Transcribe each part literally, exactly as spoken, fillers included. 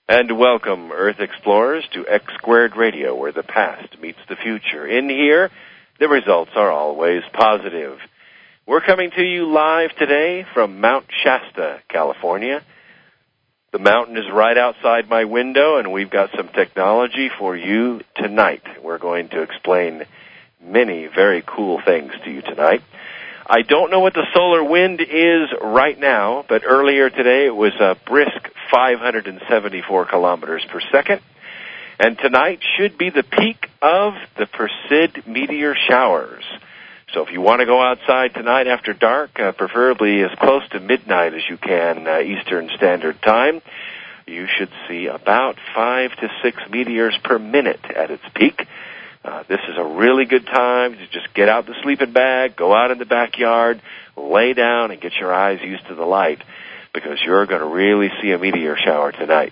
And welcome, Earth Explorers, to X Squared Radio, where the past meets the future. In here, the results are always positive. We're coming to you live today from Mount Shasta, California. The mountain is right outside my window, and we've got some technology for you tonight. We're going to explain many very cool things to you tonight. I don't know what the solar wind is right now, but earlier today it was a brisk five hundred seventy-four kilometers per second. And tonight should be the peak of the Perseid meteor showers. So if you want to go outside tonight after dark, uh, preferably as close to midnight as you can, uh, Eastern Standard Time, you should see about five to six meteors per minute at its peak. Uh, this is a really good time to just get out the sleeping bag, go out in the backyard, lay down, and get your eyes used to the light, because you're going to really see a meteor shower tonight.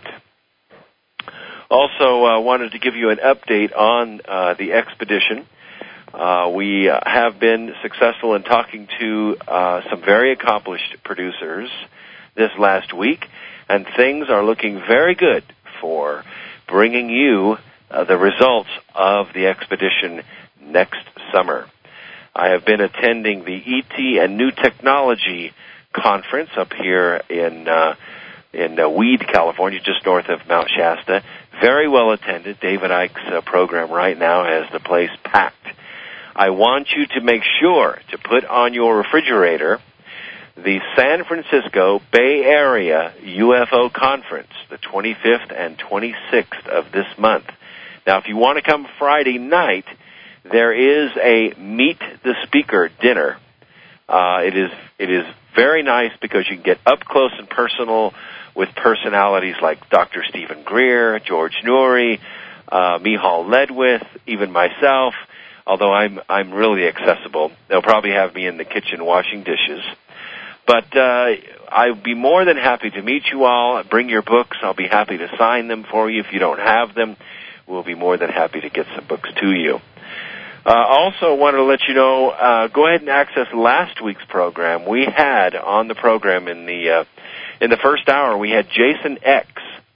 Also, I uh, wanted to give you an update on uh, the expedition. Uh, we uh, have been successful in talking to uh, some very accomplished producers this last week, and things are looking very good for bringing you uh, the results of the expedition next summer. I have been attending the E T and New Technology Conference up here in uh, in uh, Weed, California, just north of Mount Shasta. Very well attended. David Icke's uh, program right now has the place packed. I want you to make sure to put on your refrigerator the San Francisco Bay Area U F O Conference, the twenty-fifth and twenty-sixth of this month. Now, if you want to come Friday night, there is a Meet the Speaker dinner. Uh, it is it is very nice because you can get up close and personal with personalities like Doctor Stephen Greer, George Noory, uh, Michal Ledwith, even myself. Although I'm I'm really accessible, they'll probably have me in the kitchen washing dishes. But uh, I'd be more than happy to meet you all. Bring your books. I'll be happy to sign them for you. If you don't have them, we'll be more than happy to get some books to you. Uh, also wanted to let you know, uh, go ahead and access last week's program. We had on the program in the uh, in the first hour, we had Jason X.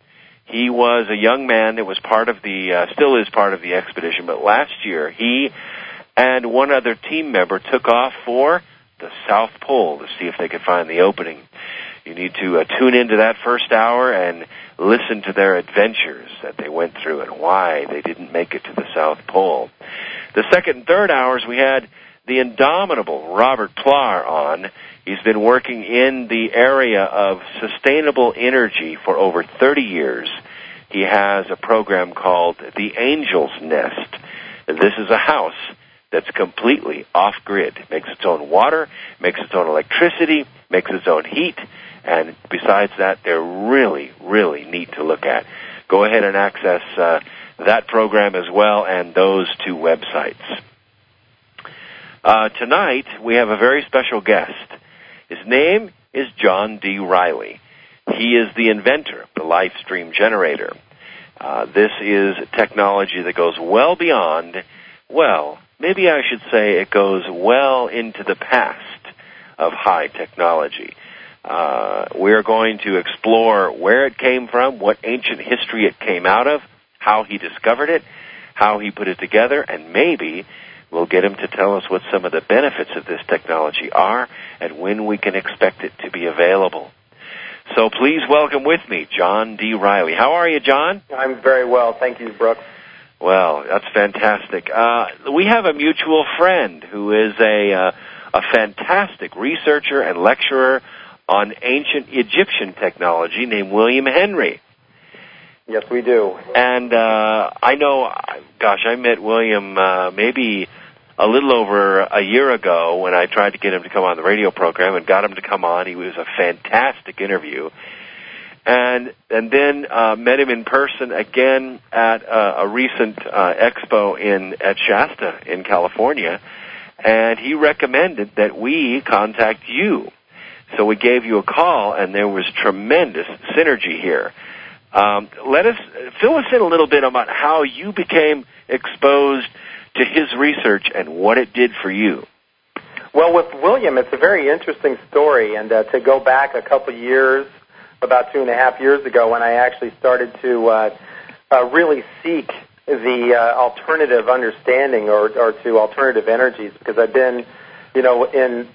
He was a young man that was part of the, uh, still is part of the expedition, but last year he and one other team member took off for the South Pole to see if they could find the opening. You need to uh, tune into that first hour and listen to their adventures that they went through and why they didn't make it to the South Pole. The second and third hours, we had the indomitable Robert Plar on. He's been working in the area of sustainable energy for over thirty years. He has a program called The Angel's Nest. This is a house that's completely off-grid. Makes its own water, makes its own electricity, makes its own heat, and besides that, they're really, really neat to look at. Go ahead and access uh, that program as well and those two websites. Uh, tonight, we have a very special guest. His name is John D. Riley. He is the inventor of the LifeStream generator. Uh, this is technology that goes well beyond, well, maybe I should say it goes well into the past of high technology. Uh, we're going to explore where it came from, what ancient history it came out of, how he discovered it, how he put it together, and maybe we'll get him to tell us what some of the benefits of this technology are and when we can expect it to be available. So please welcome with me John D. Riley. How are you, John? I'm very well. Thank you, Brooks. Well, that's fantastic. Uh, we have a mutual friend who is a, uh, a fantastic researcher and lecturer on ancient Egyptian technology named William Henry. Yes, we do. And uh, I know, gosh, I met William uh, maybe a little over a year ago when I tried to get him to come on the radio program and got him to come on. He was a fantastic interview. And and then uh, met him in person again at uh, a recent uh, expo in at Shasta in California, and he recommended that we contact you. So we gave you a call, and there was tremendous synergy here. Um, let us fill us in a little bit about how you became exposed to his research and what it did for you. Well, with William, it's a very interesting story, and uh, to go back a couple of years, about two and a half years ago when I actually started to uh, uh, really seek the uh, alternative understanding or, or to alternative energies, because I've been, you know, in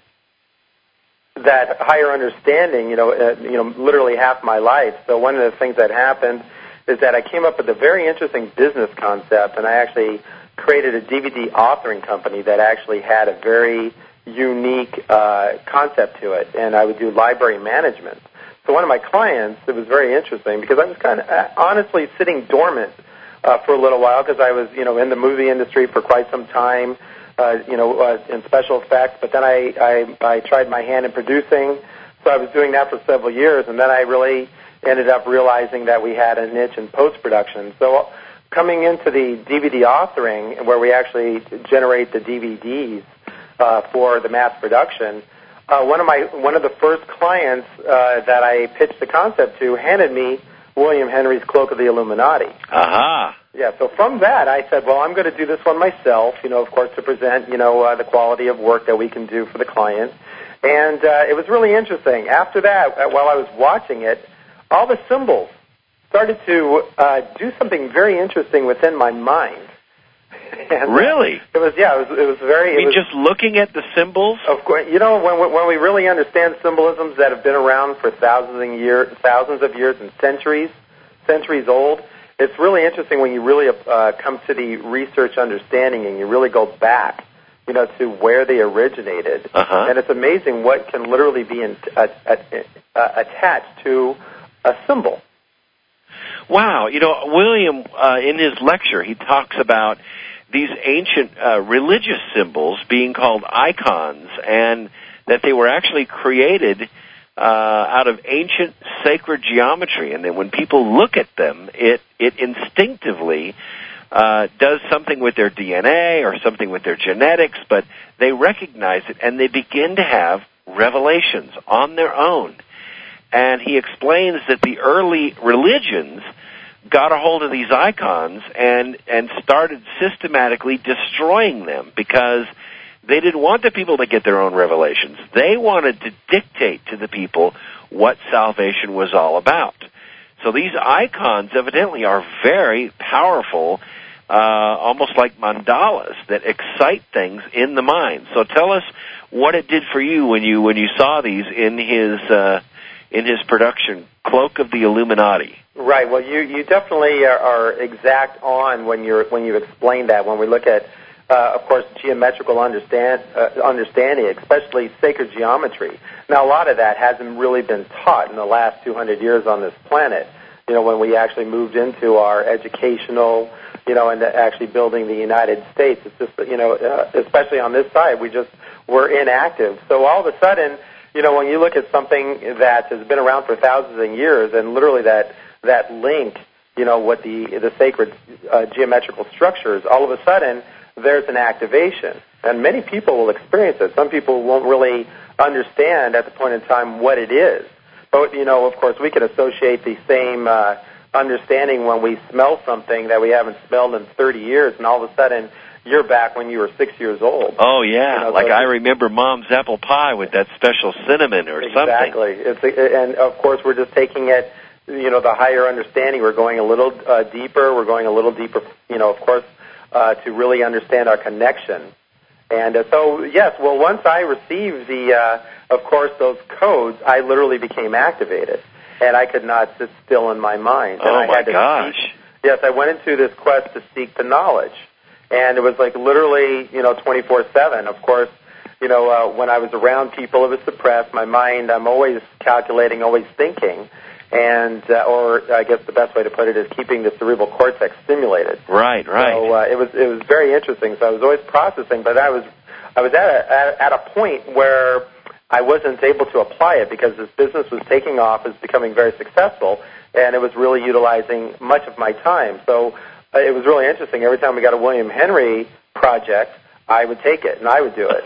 that higher understanding, you know, uh, you know, literally half my life. So one of the things that happened is that I came up with a very interesting business concept, and I actually created a D V D authoring company that actually had a very unique uh, concept to it, and I would do library management. So one of my clients, it was very interesting because I was kind of uh, honestly sitting dormant uh, for a little while because I was, you know, in the movie industry for quite some time, uh, you know, uh, in special effects. But then I, I I tried my hand in producing, so I was doing that for several years, and then I really ended up realizing that we had a niche in post-production. So coming into the D V D authoring, where we actually generate the D V Ds uh, for the mass production, uh, one of my one of the first clients uh, that I pitched the concept to handed me William Henry's Cloak of the Illuminati. Aha. Uh-huh. Yeah, so from that I said, well, I'm going to do this one myself, you know, of course, to present, you know, uh, the quality of work that we can do for the client. And uh, it was really interesting. After that, uh, while I was watching it, all the symbols started to uh, do something very interesting within my mind. And, really? Uh, it was, yeah, it was, it was very... I mean, it was, just looking at the symbols? Of course. You know, when, when we really understand symbolisms that have been around for thousands, and year, thousands of years and centuries, centuries old, it's really interesting when you really uh, come to the research understanding and you really go back, you know, to where they originated. Uh-huh. And it's amazing what can literally be in, uh, uh, attached to a symbol. Wow. You know, William, uh, in his lecture, he talks about these ancient uh, religious symbols being called icons, and that they were actually created uh, out of ancient sacred geometry, and that when people look at them, it, it instinctively uh, does something with their D N A or something with their genetics, but they recognize it, and they begin to have revelations on their own. And he explains that the early religions got a hold of these icons and, and started systematically destroying them because they didn't want the people to get their own revelations. They wanted to dictate to the people what salvation was all about. So these icons evidently are very powerful, uh, almost like mandalas that excite things in the mind. So tell us what it did for you when you when you saw these in his uh, in his production, Cloak of the Illuminati. Right. Well, you, you definitely are, are exact on when you're when you explain that. When we look at, uh, of course, geometrical understand uh, understanding, especially sacred geometry. Now, a lot of that hasn't really been taught in the last two hundred years on this planet. You know, when we actually moved into our educational, you know, and actually building the United States, it's just, you know, uh, especially on this side, we just were inactive. So all of a sudden, you know, when you look at something that has been around for thousands of years, and literally that that link, you know, what the the sacred uh, geometrical structures, all of a sudden there's an activation, and many people will experience it. Some people won't really understand at the point in time what it is, but you know, of course, we can associate the same uh, understanding when we smell something that we haven't smelled in thirty years, and all of a sudden you're back when you were six years old. Oh, yeah. You know, like so I remember Mom's apple pie with that special cinnamon or exactly. something. Exactly. And, of course, we're just taking it, you know, the higher understanding. We're going a little uh, deeper. We're going a little deeper, you know, of course, uh, to really understand our connection. And uh, so, yes, well, once I received the, uh, of course, those codes, I literally became activated. And I could not sit still in my mind. And oh, I my had to gosh. Seek, yes, I went into this quest to seek the knowledge. And it was like literally, you know, twenty-four seven. Of course, you know, uh, when I was around people, it was suppressed. My mind, I'm always calculating, always thinking. And, uh, or I guess the best way to put it is keeping the cerebral cortex stimulated. Right, right. So uh, it was it was very interesting. So I was always processing, but I was I was at a, at, at a point where I wasn't able to apply it because this business was taking off, was becoming very successful, and it was really utilizing much of my time. So uh, it was really interesting. Every time we got a William Henry project, I would take it and I would do it.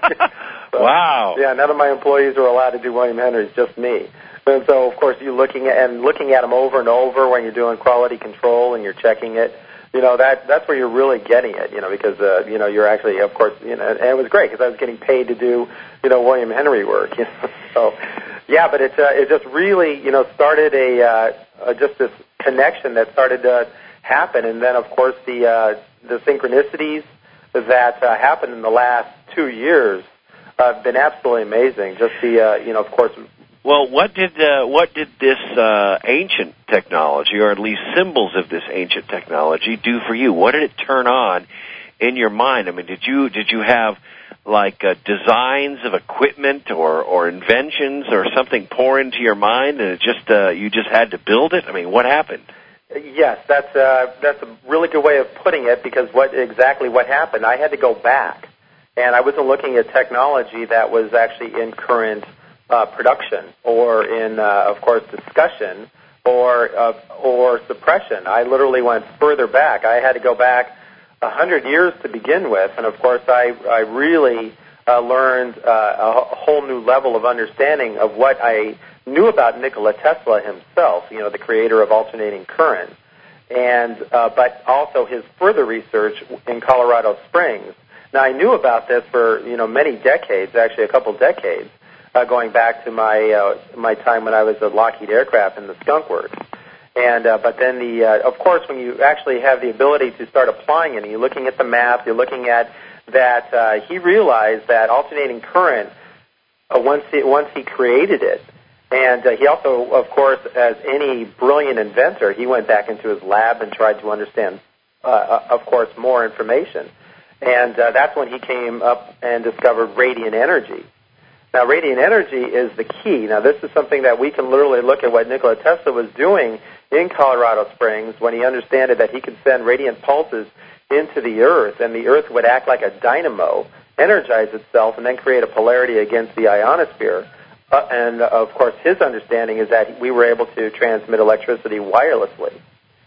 So, wow. Yeah, none of my employees were allowed to do William Henrys, just me. And so, of course, you looking at and looking at them over and over when you're doing quality control and you're checking it. You know, that that's where you're really getting it. You know, because uh, you know you're actually, of course, you know, and it was great because I was getting paid to do, you know, William Henry work. You know, so Yeah, but it uh, it just really, you know, started a uh, uh, just this connection that started to happen, and then of course the uh, the synchronicities that uh, happened in the last two years uh, have been absolutely amazing. Just the uh, you know, of course. Well, what did uh, what did this uh, ancient technology, or at least symbols of this ancient technology, do for you? What did it turn on in your mind? I mean, did you did you have like uh, designs of equipment or, or inventions or something pour into your mind, and it just uh, you just had to build it? I mean, what happened? Yes, that's uh, that's a really good way of putting it, because what exactly what happened, I had to go back, and I wasn't looking at technology that was actually in current uh, production or in, uh, of course, discussion or uh, or suppression. I literally went further back. I had to go back a hundred years to begin with, and of course, I I really uh, learned uh, a whole new level of understanding of what I knew about Nikola Tesla himself, you know, the creator of alternating current, and uh, but also his further research in Colorado Springs. Now, I knew about this for, you know, many decades, actually a couple decades, uh, going back to my uh, my time when I was at Lockheed Aircraft in the Skunk Works. And uh, but then the uh, of course, when you actually have the ability to start applying it, and you're looking at the map, you're looking at that, uh, he realized that alternating current, uh, once he, once he created it, and uh, he also, of course, as any brilliant inventor, he went back into his lab and tried to understand, uh, of course, more information. And uh, that's when he came up and discovered radiant energy. Now, radiant energy is the key. Now, this is something that we can literally look at what Nikola Tesla was doing in Colorado Springs when he understood that he could send radiant pulses into the Earth, and the Earth would act like a dynamo, energize itself, and then create a polarity against the ionosphere. Uh, and, uh, of course, his understanding is that we were able to transmit electricity wirelessly.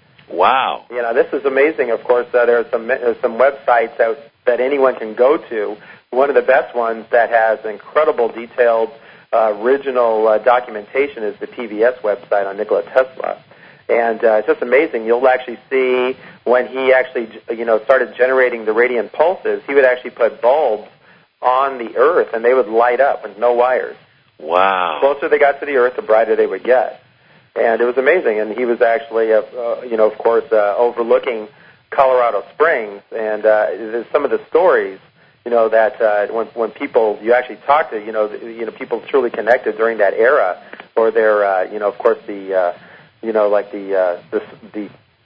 Wow. You know, this is amazing. Of course, uh, there are some, uh, some websites that, that anyone can go to. One of the best ones that has incredible detailed uh, original uh, documentation is the P B S website on Nikola Tesla. And uh, it's just amazing. You'll actually see when he actually, you know, started generating the radiant pulses, he would actually put bulbs on the Earth, and they would light up with no wires. Wow. The closer they got to the Earth, the brighter they would get. And it was amazing. And he was actually, uh, uh, you know, of course, uh, overlooking Colorado Springs. And uh, there's some of the stories, you know, that uh, when when people, you actually talk to, you know, the, you know, people truly connected during that era, or their, uh, you know, of course, the, uh, you know, like the, uh, the, the,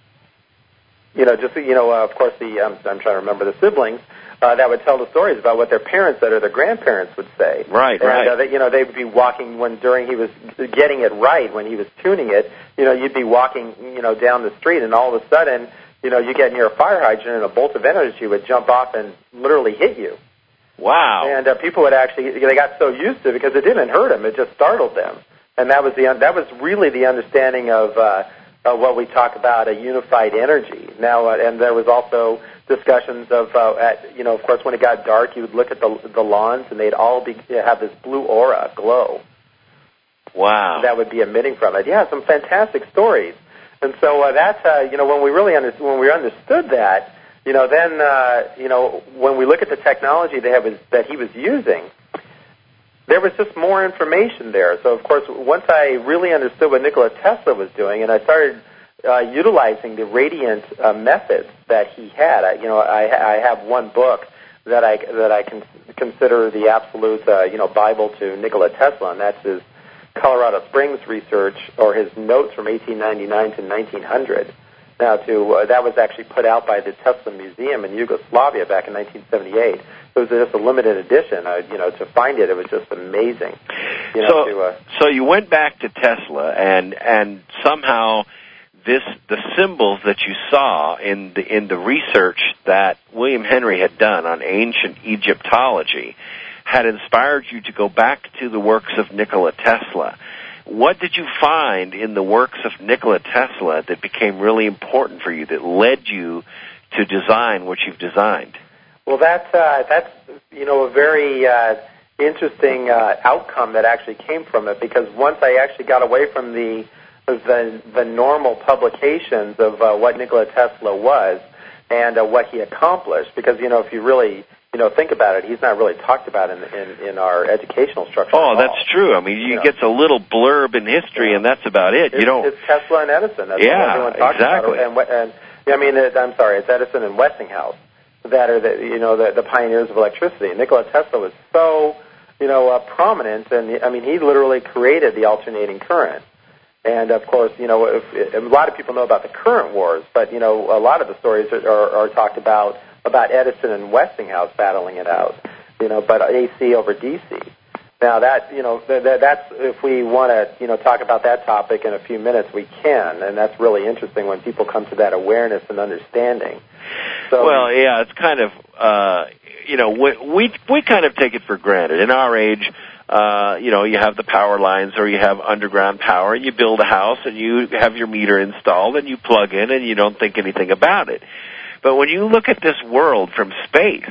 you know, just, you know, uh, of course, the, um, I'm trying to remember the siblings, Uh, that would tell the stories about what their parents said or their grandparents would say. Right, and, right. Uh, they, you know, they would be walking when during he was getting it right, when he was tuning it. You know, you'd be walking, you know, down the street, and all of a sudden, you know, you get near a fire hydrant, and a bolt of energy would jump off and literally hit you. Wow. And uh, people would actually, they got so used to it because it didn't hurt them; it just startled them. And that was the that was really the understanding of uh, uh, what we talk about, a unified energy. Now, uh, and there was also discussions of, uh, at, you know, of course, when it got dark, you would look at the the lawns, and they'd all be have this blue aura glow. Wow. That would be emitting from it. Yeah, some fantastic stories. And so uh, that's, uh, you know, when we really under, when we understood that, you know, then, uh, you know, when we look at the technology that, was, that he was using, there was just more information there. So, of course, once I really understood what Nikola Tesla was doing, and I started uh, utilizing the radiant uh, methods that he had, I, you know, I, I have one book that I that I can consider the absolute, uh, you know, Bible to Nikola Tesla, and that's his Colorado Springs research, or his notes from eighteen ninety-nine to nineteen hundred. Now, to uh, that was actually put out by the Tesla Museum in Yugoslavia back in nineteen seventy-eight. It was just a limited edition. Uh, you know, to find it, it was just amazing. You know, so, to, uh, so you went back to Tesla, and and somehow this the symbols that you saw in the in the research that William Henry had done on ancient Egyptology had inspired you to go back to the works of Nikola Tesla. What did you find in the works of Nikola Tesla that became really important for you, that led you to design what you've designed? Well, that's, uh, that's you know, a very uh, interesting uh, outcome that actually came from it, because once I actually got away from the the, the normal publications of uh, what Nikola Tesla was and uh, what he accomplished, because, you know, if you really you know, think about it, he's not really talked about in in, in our educational structure. Oh, at that's all. true. I mean, you, you know. get a little blurb in history, yeah. and that's about it. It's, you don't. It's Tesla and Edison. That's yeah, what everyone talks exactly. about. And, and I mean, it, I'm sorry, it's Edison and Westinghouse that are the you know the, the pioneers of electricity. Nikola Tesla was so you know uh, prominent, and I mean, he literally created the alternating current. And of course, you know, if, if, a lot of people know about the current wars, but you know, a lot of the stories are, are, are talked about about Edison and Westinghouse battling it out. You know, but A C over D C. Now that you know, th- th- that's if we want to you know talk about that topic in a few minutes, we can, and that's really interesting when people come to that awareness and understanding. So, well, yeah, it's kind of uh, you know we, we we kind of take it for granted in our age. Uh, you know, you have the power lines or you have underground power, and you build a house and you have your meter installed and you plug in and you don't think anything about it. But when you look at this world from space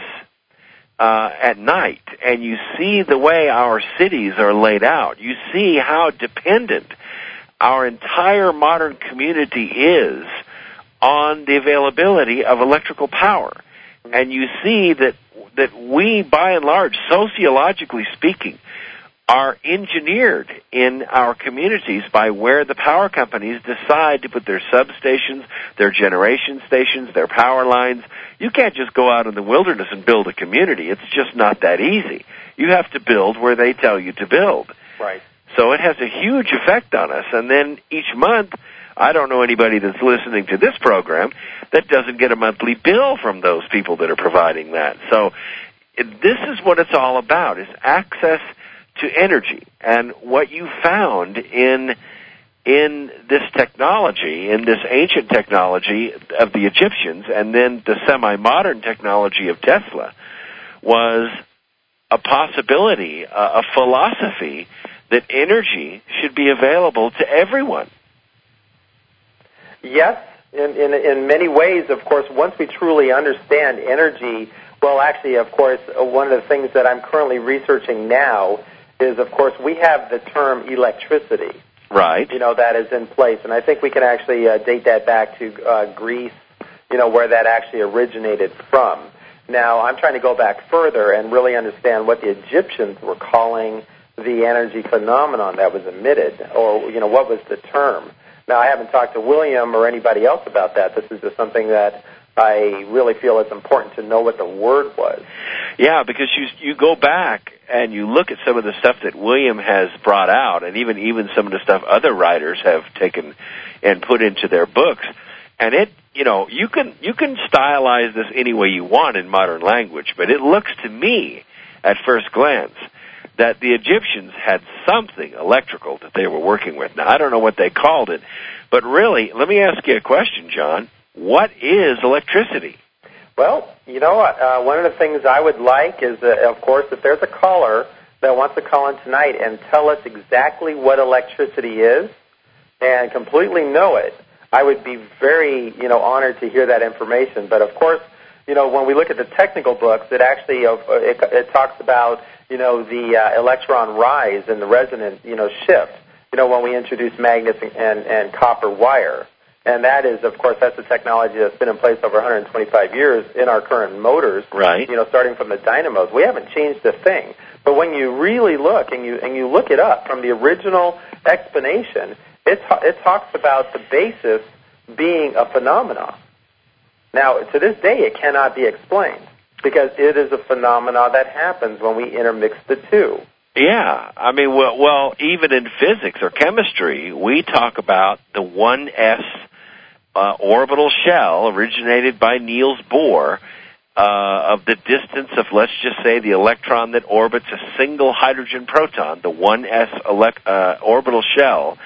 uh, at night and you see the way our cities are laid out, you see how dependent our entire modern community is on the availability of electrical power. And you see that that we, by and large, sociologically speaking, are engineered in our communities by where the power companies decide to put their substations, their generation stations, their power lines. You can't just go out in the wilderness and build a community. It's just not that easy. You have to build where they tell you to build. Right. So it has a huge effect on us. And then each month, I don't know anybody that's listening to this program that doesn't get a monthly bill from those people that are providing that. So this is what it's all about, is access to energy. And what you found in in this technology, in this ancient technology of the Egyptians, and then the semi-modern technology of Tesla, was a possibility, a, a philosophy that energy should be available to everyone. Yes, in, in, in many ways, of course, once we truly understand energy, well, actually, of course, one of the things that I'm currently researching now is, of course, we have the term electricity. Right. You know, that is in place. And I think we can actually uh, date that back to uh, Greece, you know, where that actually originated from. Now, I'm trying to go back further and really understand what the Egyptians were calling the energy phenomenon that was emitted, or, you know, what was the term. Now, I haven't talked to William or anybody else about that. This is just something that I really feel it's important to know what the word was. Yeah, because you you go back and you look at some of the stuff that William has brought out, and even even some of the stuff other writers have taken and put into their books, and it, you know, you can you can stylize this any way you want in modern language, but it looks to me, at first glance, that the Egyptians had something electrical that they were working with. Now, I don't know what they called it, but really, let me ask you a question, John. What is electricity? Well, you know, uh, one of the things I would like is, uh, of course, if there's a caller that wants to call in tonight and tell us exactly what electricity is and completely know it, I would be very, you know, honored to hear that information. But, of course, you know, when we look at the technical books, it actually uh, it, it talks about, you know, the uh, electron rise and the resonant, you know, shift, you know, when we introduce magnets and, and, and copper wire. And that is, of course, that's a technology that's been in place over one hundred twenty-five years in our current motors. Right. You know, starting from the dynamos. We haven't changed a thing. But when you really look and you and you look it up from the original explanation, it it talks about the basis being a phenomenon. Now, to this day, it cannot be explained because it is a phenomenon that happens when we intermix the two. Yeah, I mean, well, well, even in physics or chemistry, we talk about the one S uh, orbital shell originated by Niels Bohr uh, of the distance of, let's just say, the electron that orbits a single hydrogen proton. The one S elect, uh, orbital shell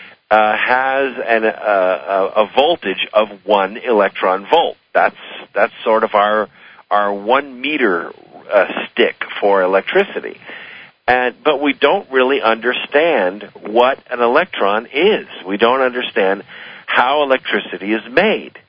uh, has an, uh, a voltage of one electron volt. That's that's sort of our our one meter uh, stick for electricity. And, but we don't really understand what an electron is. We don't understand how electricity is made.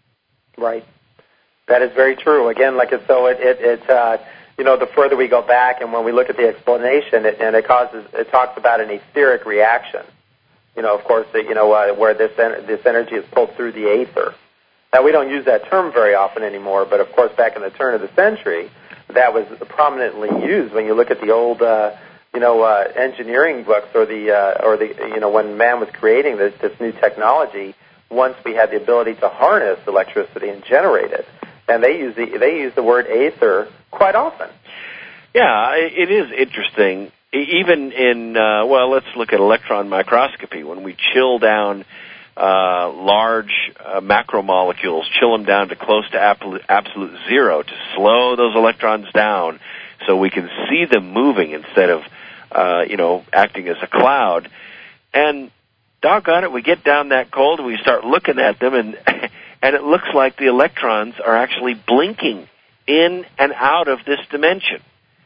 Right. That is very true. Again, like it, so it, it, it uh, you know, the further we go back and when we look at the explanation, it, and it causes, it talks about an etheric reaction. You know, of course, you know, uh, where this en- this energy is pulled through the aether. Now, we don't use that term very often anymore, but of course, back in the turn of the century, that was prominently used. When you look at the old, uh, you know, uh, engineering books, or the uh, or the you know when man was creating this this new technology, once we had the ability to harness electricity and generate it, and they use the they use the word aether quite often. Yeah, it is interesting. Even in uh, well, let's look at electron microscopy. When we chill down uh, large uh, macromolecules, chill them down to close to absolute, absolute zero to slow those electrons down, so we can see them moving instead of uh, you know acting as a cloud. And doggone it, we get down that cold and we start looking at them, and and it looks like the electrons are actually blinking in and out of this dimension.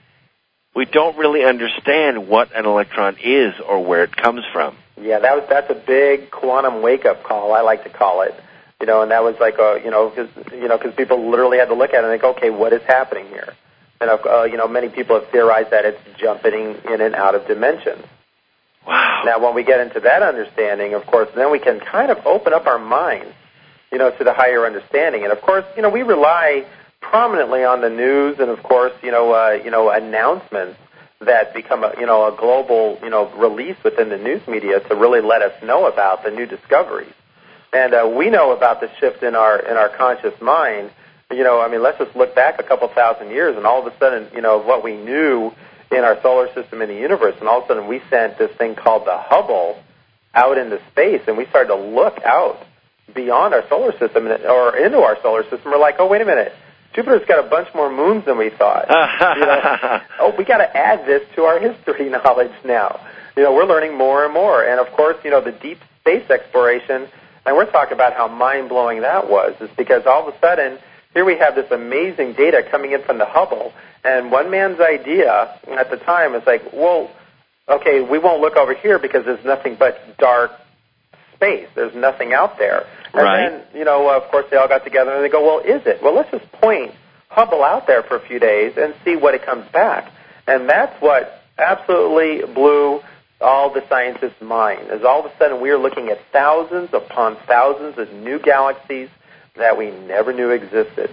We don't really understand what an electron is or where it comes from. Yeah, that was that's a big quantum wake-up call, I like to call it. You know, and that was like a you know because you know because people literally had to look at it and think, okay, what is happening here? And uh, you know, many people have theorized that it's jumping in and out of dimensions. Wow. Now, when we get into that understanding, of course, then we can kind of open up our minds, you know, to the higher understanding. And of course, you know, we rely prominently on the news and, of course, you know, uh, you know, announcements that become a, you know, a global, you know, release within the news media to really let us know about the new discoveries. And uh, we know about the shift in our in our conscious mind. You know, I mean, let's just look back a couple thousand years, and all of a sudden, you know, what we knew in our solar system in the universe, and all of a sudden we sent this thing called the Hubble out into space, and we started to look out beyond our solar system or into our solar system. We're like, oh, wait a minute. Jupiter's got a bunch more moons than we thought. you know, oh, we got to add this to our history knowledge now. You know, we're learning more and more. And, of course, you know, the deep space exploration, and we're talking about how mind-blowing that was, is because all of a sudden, here we have this amazing data coming in from the Hubble, and one man's idea at the time is like, well, okay, we won't look over here because there's nothing but dark space. There's nothing out there. And right. then, you know, of course, they all got together and they go, well, is it? Well, let's just point Hubble out there for a few days and see what it comes back. And that's what absolutely blew all the scientists' mind, is all of a sudden we are looking at thousands upon thousands of new galaxies that we never knew existed.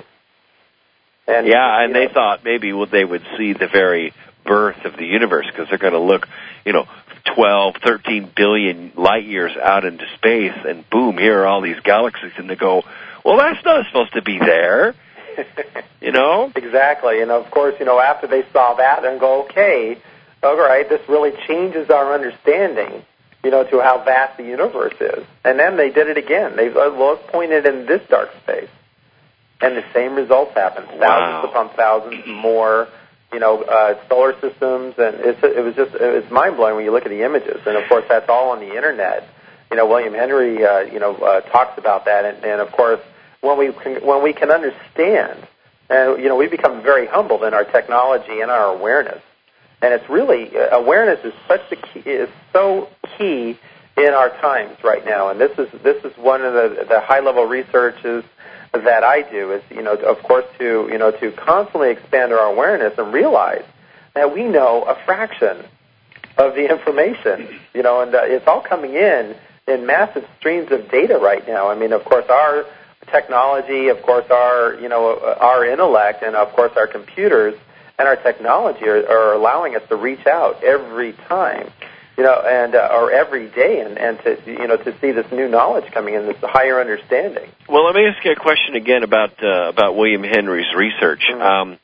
And, yeah, and know, they thought maybe they would see the very birth of the universe, because they're going to look, you know, twelve, thirteen billion light years out into space, and boom, here are all these galaxies, and they go, well, that's not supposed to be there, you know? Exactly, and of course, you know, after they saw that, and go, okay, all right, this really changes our understanding, you know, to how vast the universe is. And then they did it again. They well, pointed in this dark space, and the same results happened. Thousands Wow. upon thousands more, you know, uh, solar systems, and it's, it was just it's mind blowing when you look at the images. And of course, that's all on the internet. You know, William Henry, uh, you know, uh, talks about that, and, and of course, when we can, when we can understand, and you know, we become very humbled in our technology and our awareness. And it's really uh, awareness is such the key, is so key in our times right now. And this is this is one of the, the high level researches that I do, is, you know, of course, to, you know, to constantly expand our awareness and realize that we know a fraction of the information, you know, and uh, it's all coming in in massive streams of data right now. I mean, of course, our technology, of course, our, you know, our intellect, and of course, our computers and our technology are, are allowing us to reach out every time, you know, and uh, or every day, and, and to, you know, to see this new knowledge coming in, this higher understanding. Well, let me ask you a question again about uh, about William Henry's research. Mm-hmm. Um,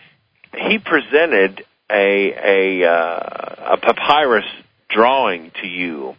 he presented a a, uh, a papyrus drawing to you,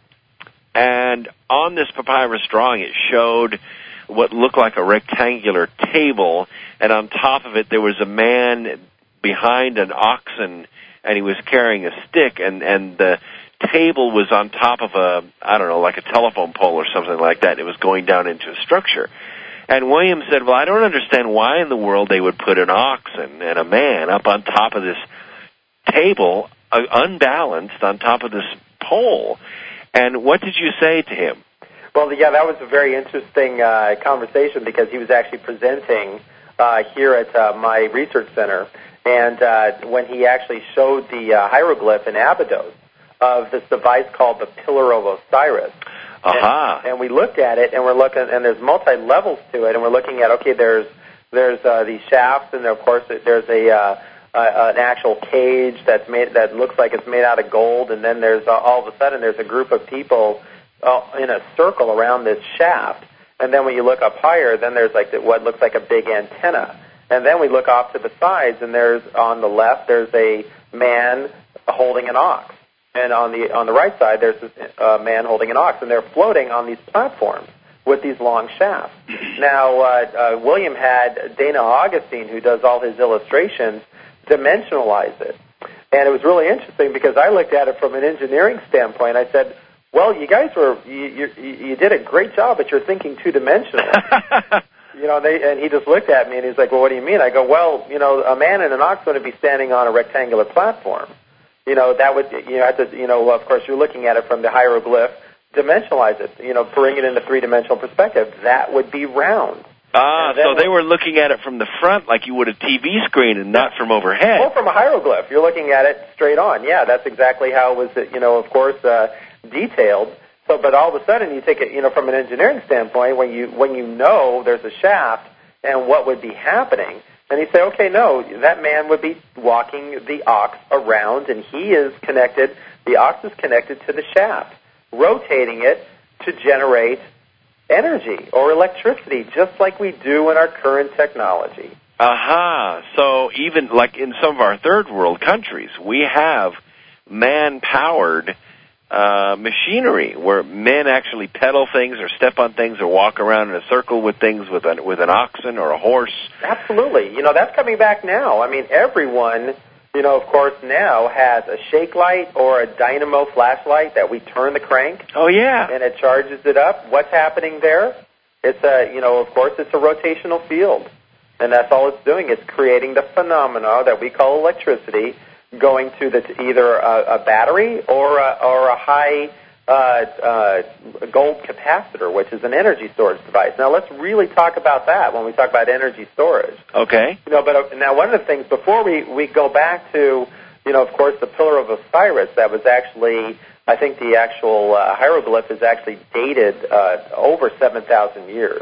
and on this papyrus drawing, it showed what looked like a rectangular table, and on top of it, there was a man behind an oxen, and he was carrying a stick, and and the table was on top of a, I don't know, like a telephone pole or something like that. It was going down into a structure. And William said, well, I don't understand why in the world they would put an oxen and a man up on top of this table, uh, unbalanced on top of this pole. And what did you say to him? Well, yeah, that was a very interesting uh, conversation, because he was actually presenting uh, here at uh, my research center. And uh, when he actually showed the uh, hieroglyph in Abydos of this device called the Pillar of Osiris. Aha. And, and we looked at it, and we're looking, and there's multi-levels to it, and we're looking at, okay, there's there's uh, these shafts, and of course there's a uh, uh, an actual cage that's made that looks like it's made out of gold, and then there's uh, all of a sudden there's a group of people uh, in a circle around this shaft. And then when you look up higher, then there's like the, what looks like a big antenna. And then we look off to the sides, and there's on the left there's a man holding an ox, and on the on the right side there's a uh, man holding an ox, and they're floating on these platforms with these long shafts. Now, uh, uh, William had Dana Augustine, who does all his illustrations, dimensionalize it. And it was really interesting because I looked at it from an engineering standpoint. I said, well, you guys were, you, you, you did a great job, but you're thinking two-dimensional. you know, they, and he just looked at me and he's like, well, what do you mean? I go, well, you know, a man and an ox going to be standing on a rectangular platform. You know, that would, you know, have to, you know, of course, you're looking at it from the hieroglyph, dimensionalize it, you know, bring it into three-dimensional perspective. That would be round. Ah, so they were looking at it from the front like you would a T V screen and not from overhead. Well, from a hieroglyph. You're looking at it straight on. Yeah, that's exactly how it was, you know, of course, uh, detailed. So, but all of a sudden you take it, you know, from an engineering standpoint, when you when you know there's a shaft and what would be happening, and you say, okay, no, that man would be walking the ox around, and he is connected, the ox is connected to the shaft, rotating it to generate energy or electricity, just like we do in our current technology. Aha. So even like in some of our third world countries, we have man-powered uh, machinery where men actually pedal things or step on things or walk around in a circle with things with an, with an oxen or a horse. Absolutely. You know, that's coming back now. I mean, everyone, you know, of course, now has a shake light or a dynamo flashlight that we turn the crank. Oh, yeah. And it charges it up. What's happening there? It's a, you know, of course, it's a rotational field. And that's all it's doing. It's creating the phenomena that we call electricity going to the, to either a, a battery or a, or a high uh, uh, gold capacitor, which is an energy storage device. Now, let's really talk about that when we talk about energy storage. Okay. You know, but uh, now one of the things, before we, we go back to, you know, of course, the Pillar of Osiris, that was actually, I think the actual uh, hieroglyph is actually dated uh, over seven thousand years.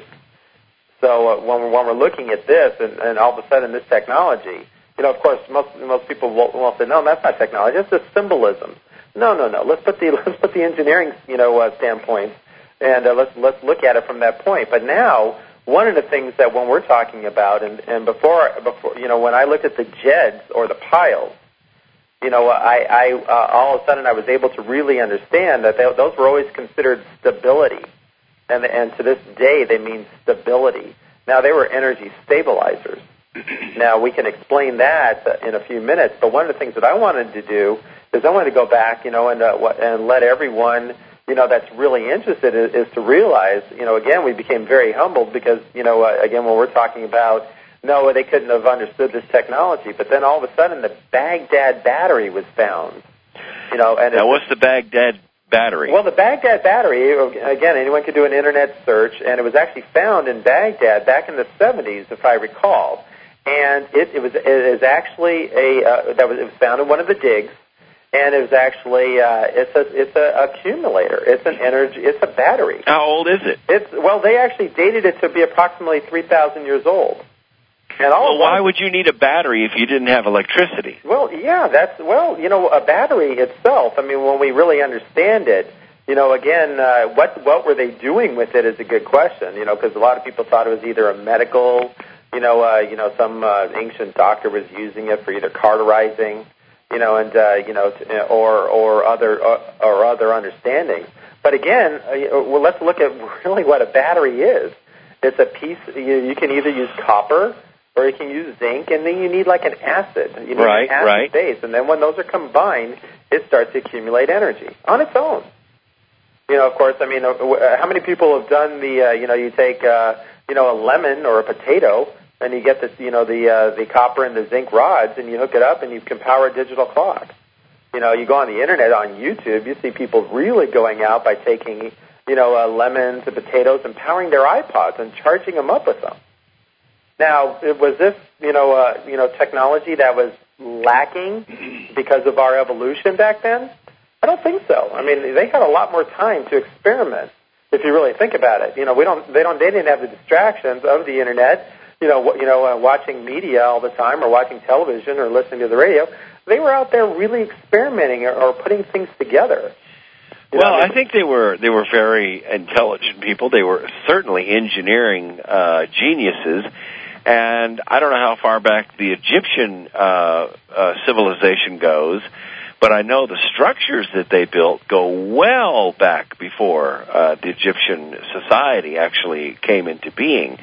So uh, when, we're, when we're looking at this and, and all of a sudden this technology, you know, of course, most most people will, will say, no, that's not technology, it's just symbolism. No, no, no. Let's put the let's put the engineering, you know, uh, standpoint, and uh, let's let's look at it from that point. But now, one of the things that when we're talking about, and, and before before you know, when I looked at the jeds or the piles, you know, I, I uh, all of a sudden I was able to really understand that they, those were always considered stability. And, and to this day, they mean stability. Now, they were energy stabilizers. Now, we can explain that in a few minutes, but one of the things that I wanted to do is I wanted to go back, you know, and, uh, and let everyone, you know, that's really interested is, is to realize, you know, again, we became very humbled because, you know, uh, again, when we're talking about, no, they couldn't have understood this technology, but then all of a sudden the Baghdad battery was found. You know, and now, what's the Baghdad battery? Well, the Baghdad battery, again, anyone could do an internet search, and it was actually found in Baghdad back in the seventies, if I recall. And it, it was it is actually a uh, that was it was found in one of the digs, and it was actually uh, it's a it's a accumulator. It's an energy. It's a battery. How old is it? It's well, they actually dated it to be approximately three thousand years old. And all well, why would you need a battery if you didn't have electricity? Well, yeah, that's, well, you know, a battery itself, I mean, when we really understand it, you know, again, uh, what what were they doing with it is a good question, you know, because a lot of people thought it was either a medical, you know, uh, you know, some uh, ancient doctor was using it for either cauterizing, you know, and, uh, you know, t- or, or other, or, or other understandings. But again, uh, well, let's look at really what a battery is. It's a piece, you, you can either use copper, or you can use zinc, and then you need like an acid. You need right, an acid right. base, and then when those are combined, it starts to accumulate energy on its own. You know, of course, I mean, uh, how many people have done the, uh, you know, you take, uh, you know, a lemon or a potato, and you get this, you know, the uh, the copper and the zinc rods, and you hook it up, and you can power a digital clock. You know, you go on the internet, on YouTube, you see people really going out by taking, you know, uh, lemons and potatoes and powering their iPods and charging them up with them. Now, was this, you know, uh, you know, technology that was lacking because of our evolution back then? I don't think so. I mean, they had a lot more time to experiment. If you really think about it, you know, we don't, they don't, they didn't have the distractions of the internet. you know, you know, uh, watching media all the time or watching television or listening to the radio. They were out there really experimenting or, or putting things together. You well, know, I, mean, I think they were they were very intelligent people. They were certainly engineering uh, geniuses, and I don't know how far back the Egyptian uh, uh, civilization goes, but I know the structures that they built go well back before uh, the Egyptian society actually came into being.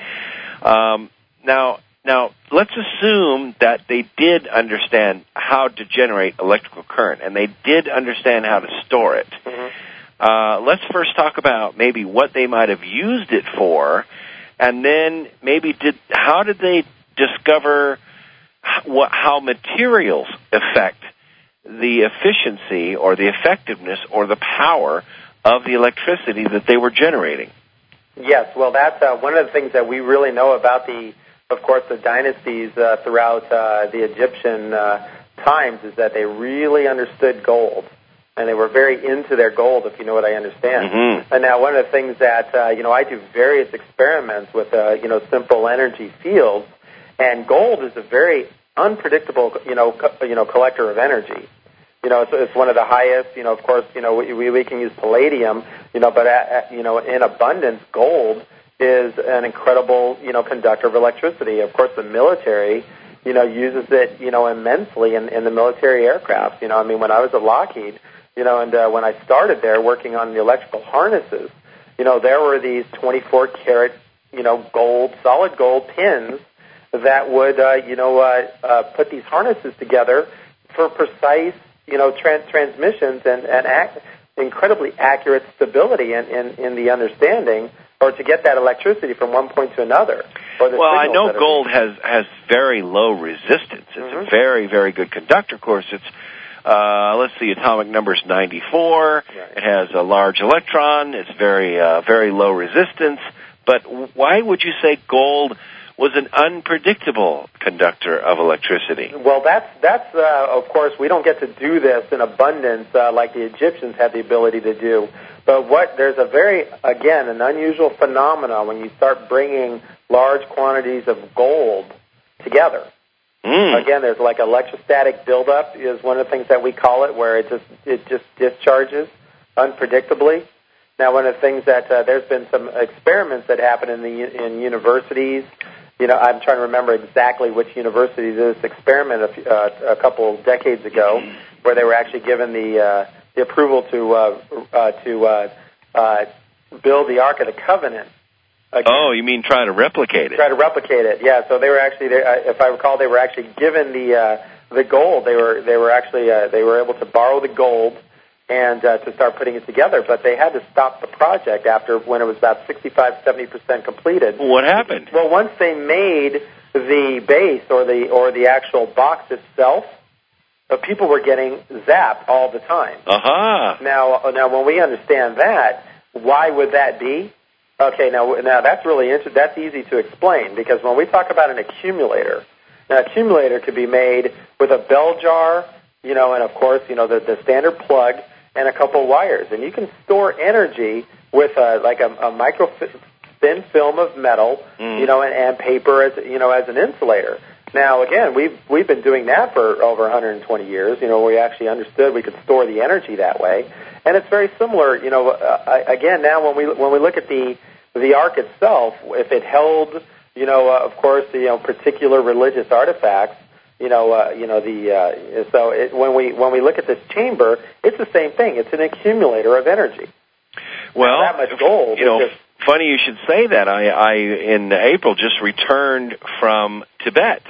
Um, now, now let's assume that they did understand how to generate electrical current, and they did understand how to store it. Mm-hmm. Uh, let's first talk about maybe what they might have used it for, and then maybe did how did they discover what, how materials affect the efficiency or the effectiveness or the power of the electricity that they were generating? Yes, well, that's uh, one of the things that we really know about the, of course, the dynasties uh, throughout uh, the Egyptian uh, times is that they really understood gold, and they were very into their gold, if you know what I understand. Mm-hmm. And now one of the things that, uh, you know, I do various experiments with, uh, you know, simple energy fields, and gold is a very unpredictable, you know, co- you know, collector of energy. You know, it's, it's one of the highest. You know, of course, you know, we we can use palladium. You know, but at, at, you know, in abundance, gold is an incredible, you know, conductor of electricity. Of course, the military, you know, uses it, you know, immensely in, in the military aircraft. You know, I mean, when I was at Lockheed, you know, and uh, when I started there working on the electrical harnesses, you know, there were these twenty-four karat, you know, gold, solid gold pins that would, uh, you know, uh, uh, put these harnesses together for precise, you know, trans- transmissions and, and act, incredibly accurate stability in, in, in the understanding, or to get that electricity from one point to another. Or the well, I know that gold has, has very low resistance. It's mm-hmm. a very, very good conductor. Of course, it's, uh, let's see, atomic number is ninety-four. Right. It has a large electron. It's very, uh, very low resistance. But why would you say gold was an unpredictable conductor of electricity? Well, that's, that's uh, of course, we don't get to do this in abundance uh, like the Egyptians had the ability to do. But what there's a very, again, an unusual phenomenon when you start bringing large quantities of gold together. Mm. Again, there's like electrostatic buildup is one of the things that we call it, where it just it just discharges unpredictably. Now, one of the things that uh, there's been some experiments that happen in the in universities. You know, I'm trying to remember exactly which university did this experiment a, few, uh, a couple of decades ago, where they were actually given the uh, the approval to uh, uh, to uh, uh, build the Ark of the Covenant. Again. Oh, you mean try to replicate it? Try to replicate it, yeah. So they were actually, they, uh, if I recall, they were actually given the uh, the gold. They were they were actually uh, they were able to borrow the gold and uh, to start putting it together. But they had to stop the project after when it was about sixty-five, seventy percent completed. What happened? Well, once they made the base or the or the actual box itself, uh, people were getting zapped all the time. Uh-huh. Now, now when we understand that, why would that be? Okay, now now that's really interesting. That's easy to explain, because when we talk about an accumulator, an accumulator could be made with a bell jar, you know, and of course, you know, the, the standard plug and a couple wires, and you can store energy with a, like a, a micro thin film of metal, mm. you know, and, and paper as you know as an insulator. Now, again, we've we've been doing that for over one hundred twenty years. You know, we actually understood we could store the energy that way, and it's very similar. You know, uh, again, now when we when we look at the the Ark itself, if it held, you know, uh, of course, you know, particular religious artifacts, you know, uh, you know the uh, so it, when we when we look at this chamber, it's the same thing. It's an accumulator of energy. Well, now, that much gold, you know, just, funny you should say that. I, I in April just returned from Tibet.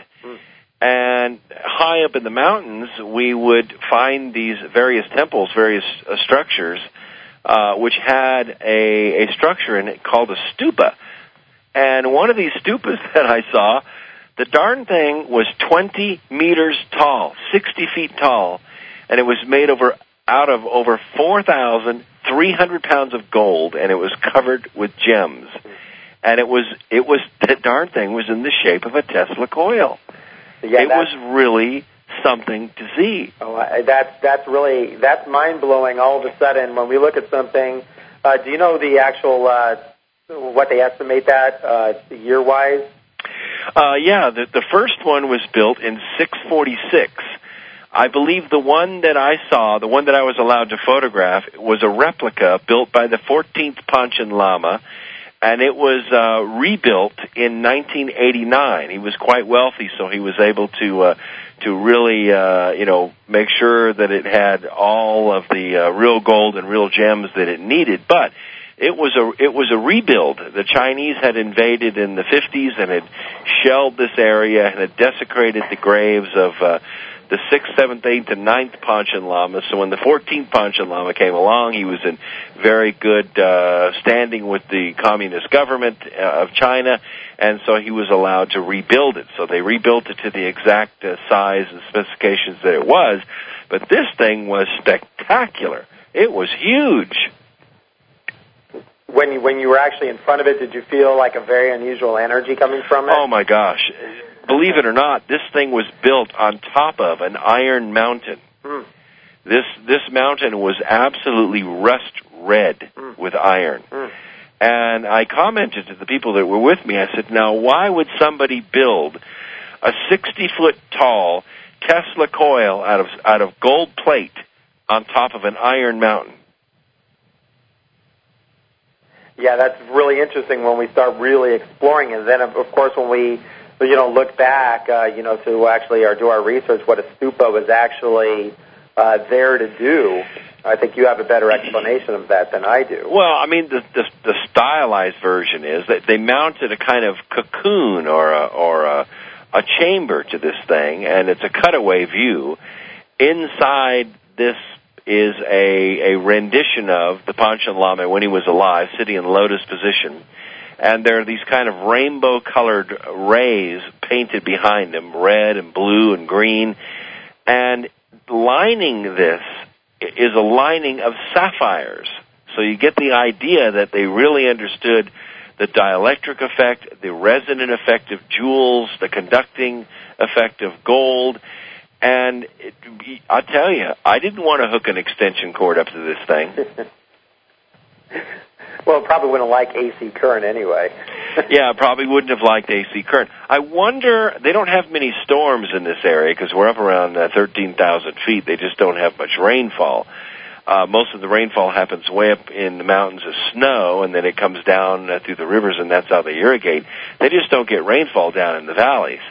And high up in the mountains, we would find these various temples, various uh, structures, uh, which had a, a structure in it called a stupa. And one of these stupas that I saw, the darn thing was twenty meters tall, sixty feet tall, and it was made over out of over four thousand three hundred pounds of gold, and it was covered with gems. And it was, it was, the darn thing was in the shape of a Tesla coil. Yeah, it was really something to see. Oh, I, that's that's really that's mind blowing. All of a sudden, when we look at something, uh, do you know the actual uh, what they estimate that uh, year wise? Uh, yeah, the, the first one was built in six forty-six. I believe the one that I saw, the one that I was allowed to photograph, was a replica built by the fourteenth Panchen Lama, and it was uh, rebuilt in nineteen eighty-nine. He was quite wealthy, so he was able to uh, to really, uh, you know, make sure that it had all of the uh, real gold and real gems that it needed. But it was a it was a rebuild. The Chinese had invaded in the fifties and had shelled this area and had desecrated the graves of uh, the sixth, seventh, eighth, and ninth Panchen Lamas. So when the fourteenth Panchen Lama came along, he was in very good uh, standing with the communist government uh, of China, and so he was allowed to rebuild it. So they rebuilt it to the exact uh, size and specifications that it was. But this thing was spectacular. It was huge. When you, when you were actually in front of it, did you feel like a very unusual energy coming from it? Oh, my gosh. Believe it or not, this thing was built on top of an iron mountain. Mm. This this mountain was absolutely rust red mm. with iron. Mm. And I commented to the people that were with me, I said, now why would somebody build a sixty-foot tall Tesla coil out of out of gold plate on top of an iron mountain? Yeah, that's really interesting when we start really exploring it. Then, of course, when we, you know, look back, uh, you know, to actually or do our research, what a stupa was actually uh, there to do, I think you have a better explanation of that than I do. Well, I mean, the the, the stylized version is that they mounted a kind of cocoon or a, or a, a chamber to this thing, and it's a cutaway view. Inside this is a, a rendition of the Panchen Lama when he was alive, sitting in lotus position. And there are these kind of rainbow-colored rays painted behind him, red and blue and green. And lining this is a lining of sapphires. So you get the idea that they really understood the dielectric effect, the resonant effect of jewels, the conducting effect of gold. And it, I'll tell you, I didn't want to hook an extension cord up to this thing. Well, it probably wouldn't like A C current anyway. Yeah, I probably wouldn't have liked A C current. I wonder, they don't have many storms in this area because we're up around uh, thirteen thousand feet. They just don't have much rainfall. Uh, most of the rainfall happens way up in the mountains as snow, and then it comes down uh, through the rivers, and that's how they irrigate. They just don't get rainfall down in the valleys.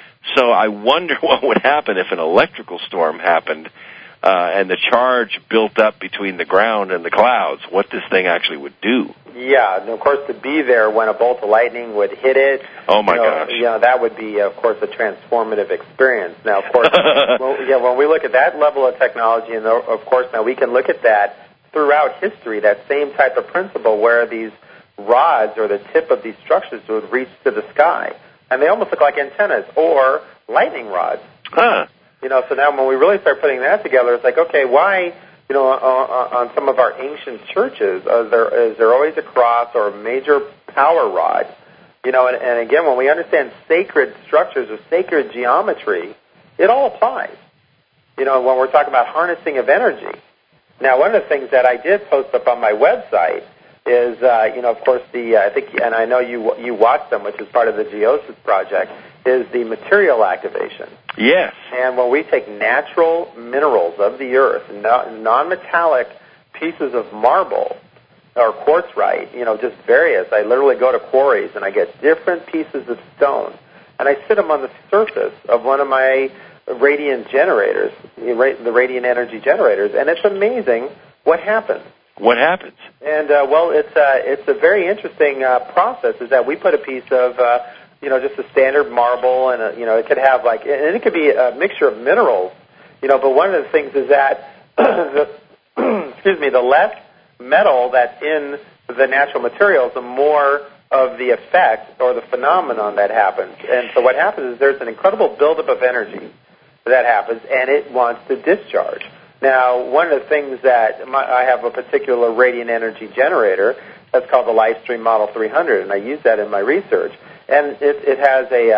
So I wonder what would happen if an electrical storm happened uh, and the charge built up between the ground and the clouds, what this thing actually would do. Yeah, and of course to be there when a bolt of lightning would hit it. Oh my you know, gosh! You know, that would be, of course, a transformative experience. Now, of course, well, yeah, when we look at that level of technology, and of course now we can look at that throughout history, that same type of principle where these rods or the tip of these structures would reach to the sky. And they almost look like antennas or lightning rods. Huh. You know, so now when we really start putting that together, it's like, okay, why, you know, on, on some of our ancient churches, uh, there, is there always a cross or a major power rod? You know, and, and again, when we understand sacred structures or sacred geometry, it all applies. You know, when we're talking about harnessing of energy. Now, one of the things that I did post up on my website is, uh, you know, of course, the, uh, I think, and I know you you watched them, which is part of the Geosis project, is the material activation. Yes. And when we take natural minerals of the earth, non-metallic pieces of marble or quartzite, you know, just various, I literally go to quarries and I get different pieces of stone, and I sit them on the surface of one of my radiant generators, the radiant energy generators, and it's amazing what happens. What happens? And, uh, well, it's, uh, it's a very interesting uh, process, is that we put a piece of, uh, you know, just a standard marble, and, a, you know, it could have, like, and it could be a mixture of minerals, you know, but one of the things is that, the, excuse me, the less metal that's in the natural materials, the more of the effect or the phenomenon that happens. And so what happens is there's an incredible buildup of energy that happens, and it wants to discharge. Now, one of the things that my, I have a particular radiant energy generator that's called the LifeStream Model three hundred, and I use that in my research. And it, it has a, uh,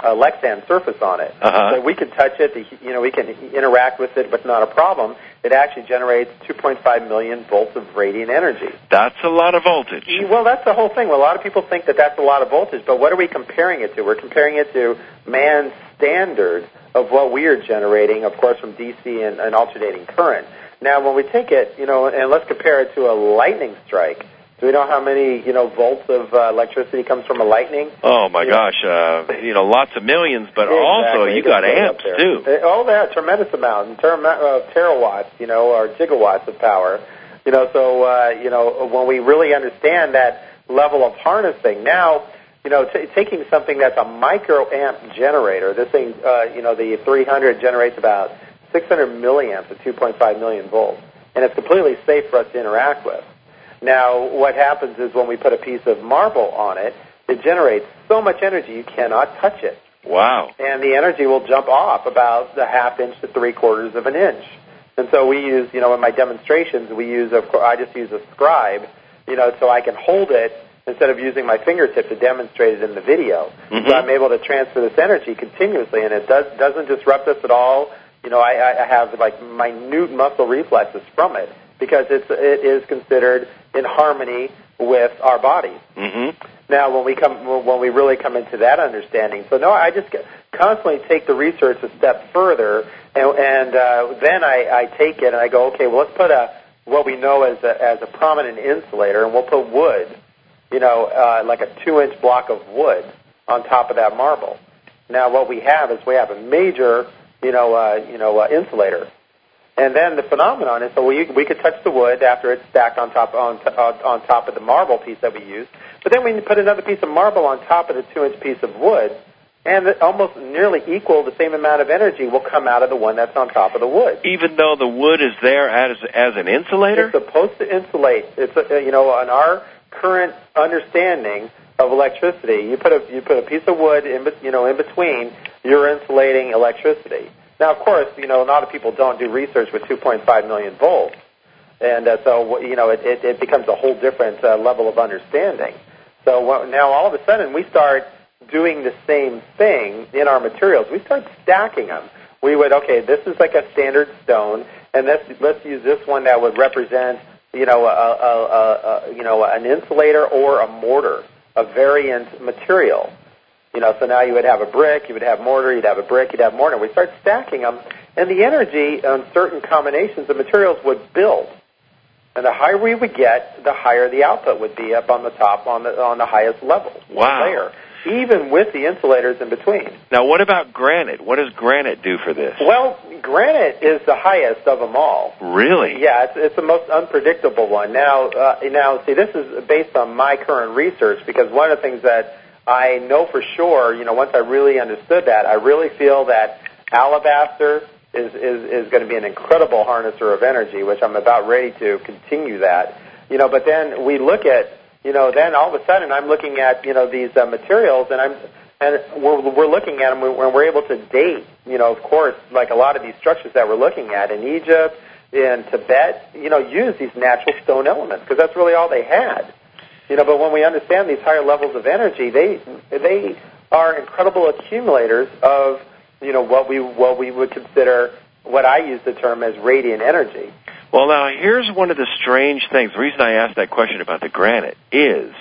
uh, Lexan surface on it. Uh-huh. So we can touch it, you know, we can interact with it, but not a problem. It actually generates two point five million volts of radiant energy. That's a lot of voltage. Well, that's the whole thing. Well, a lot of people think that that's a lot of voltage, but what are we comparing it to? We're comparing it to man's standard of what we are generating, of course, from D C and, and alternating current. Now, when we take it, you know, and let's compare it to a lightning strike. Do we know how many, you know, volts of uh, electricity comes from a lightning? Oh, my you gosh. Uh, you know, lots of millions, but exactly. also you, you got amps, too. Oh, yeah, tremendous amount. In term, uh, terawatts, you know, or gigawatts of power. You know, so, uh, you know, when we really understand that level of harnessing, now, you know, t- taking something that's a microamp generator, this thing, uh, you know, the three hundred generates about six hundred milliamps at two point five million volts, and it's completely safe for us to interact with. Now, what happens is when we put a piece of marble on it, it generates so much energy you cannot touch it. Wow. And the energy will jump off about a half inch to three quarters of an inch. And so we use, you know, in my demonstrations, we use, a, I just use a scribe, you know, so I can hold it instead of using my fingertip to demonstrate it in the video. Mm-hmm. So I'm able to transfer this energy continuously, and it does, doesn't disrupt us at all. You know, I, I have, like, minute muscle reflexes from it because it's, it is considered in harmony with our bodies. Mm-hmm. Now, when we come, when we really come into that understanding, so no, I just constantly take the research a step further, and, and uh, then I, I take it and I go, okay, well, let's put a what we know as a, as a prominent insulator, and we'll put wood, you know, uh, like a two-inch block of wood on top of that marble. Now, what we have is we have a major, you know, uh, you know, uh, insulator. And then the phenomenon is, so we we could touch the wood after it's stacked on top on on, on top of the marble piece that we use. But then we put another piece of marble on top of the two-inch piece of wood, and the, almost nearly equal, the same amount of energy will come out of the one that's on top of the wood. Even though the wood is there as as an insulator? It's supposed to insulate. It's a, you know, on our current understanding of electricity, you put a you put a piece of wood in you know in between, you're insulating electricity. Now, of course, you know, a lot of people don't do research with two point five million volts. And uh, so, you know, it, it, it becomes a whole different uh, level of understanding. So what, now all of a sudden we start doing the same thing in our materials. We start stacking them. We would, okay, this is like a standard stone, and let's, let's use this one that would represent, you know, a, a, a, a, you know, an insulator or a mortar, a variant material. You know, so now you would have a brick, you would have mortar, you'd have a brick, you'd have mortar. We start stacking them, and the energy on certain combinations of materials would build. And the higher we would get, the higher the output would be up on the top, on the on the highest level. Wow. Layer, even with the insulators in between. Now, what about granite? What does granite do for this? Well, granite is the highest of them all. Really? Yeah, it's, it's the most unpredictable one. Now, uh, now, see, this is based on my current research, because one of the things that I know for sure, you know, once I really understood that, I really feel that alabaster is, is, is going to be an incredible harnesser of energy, which I'm about ready to continue that. You know, but then we look at, you know, then all of a sudden I'm looking at, you know, these uh, materials, and I'm, and we're, we're looking at them, and we're able to date, you know, of course, like a lot of these structures that we're looking at in Egypt, in Tibet, you know, use these natural stone elements, because that's really all they had. You know, but when we understand these higher levels of energy, they they are incredible accumulators of, you know, what we what we would consider, what I use the term as radiant energy. Well, now, here's one of the strange things. The reason I asked that question about the granite is,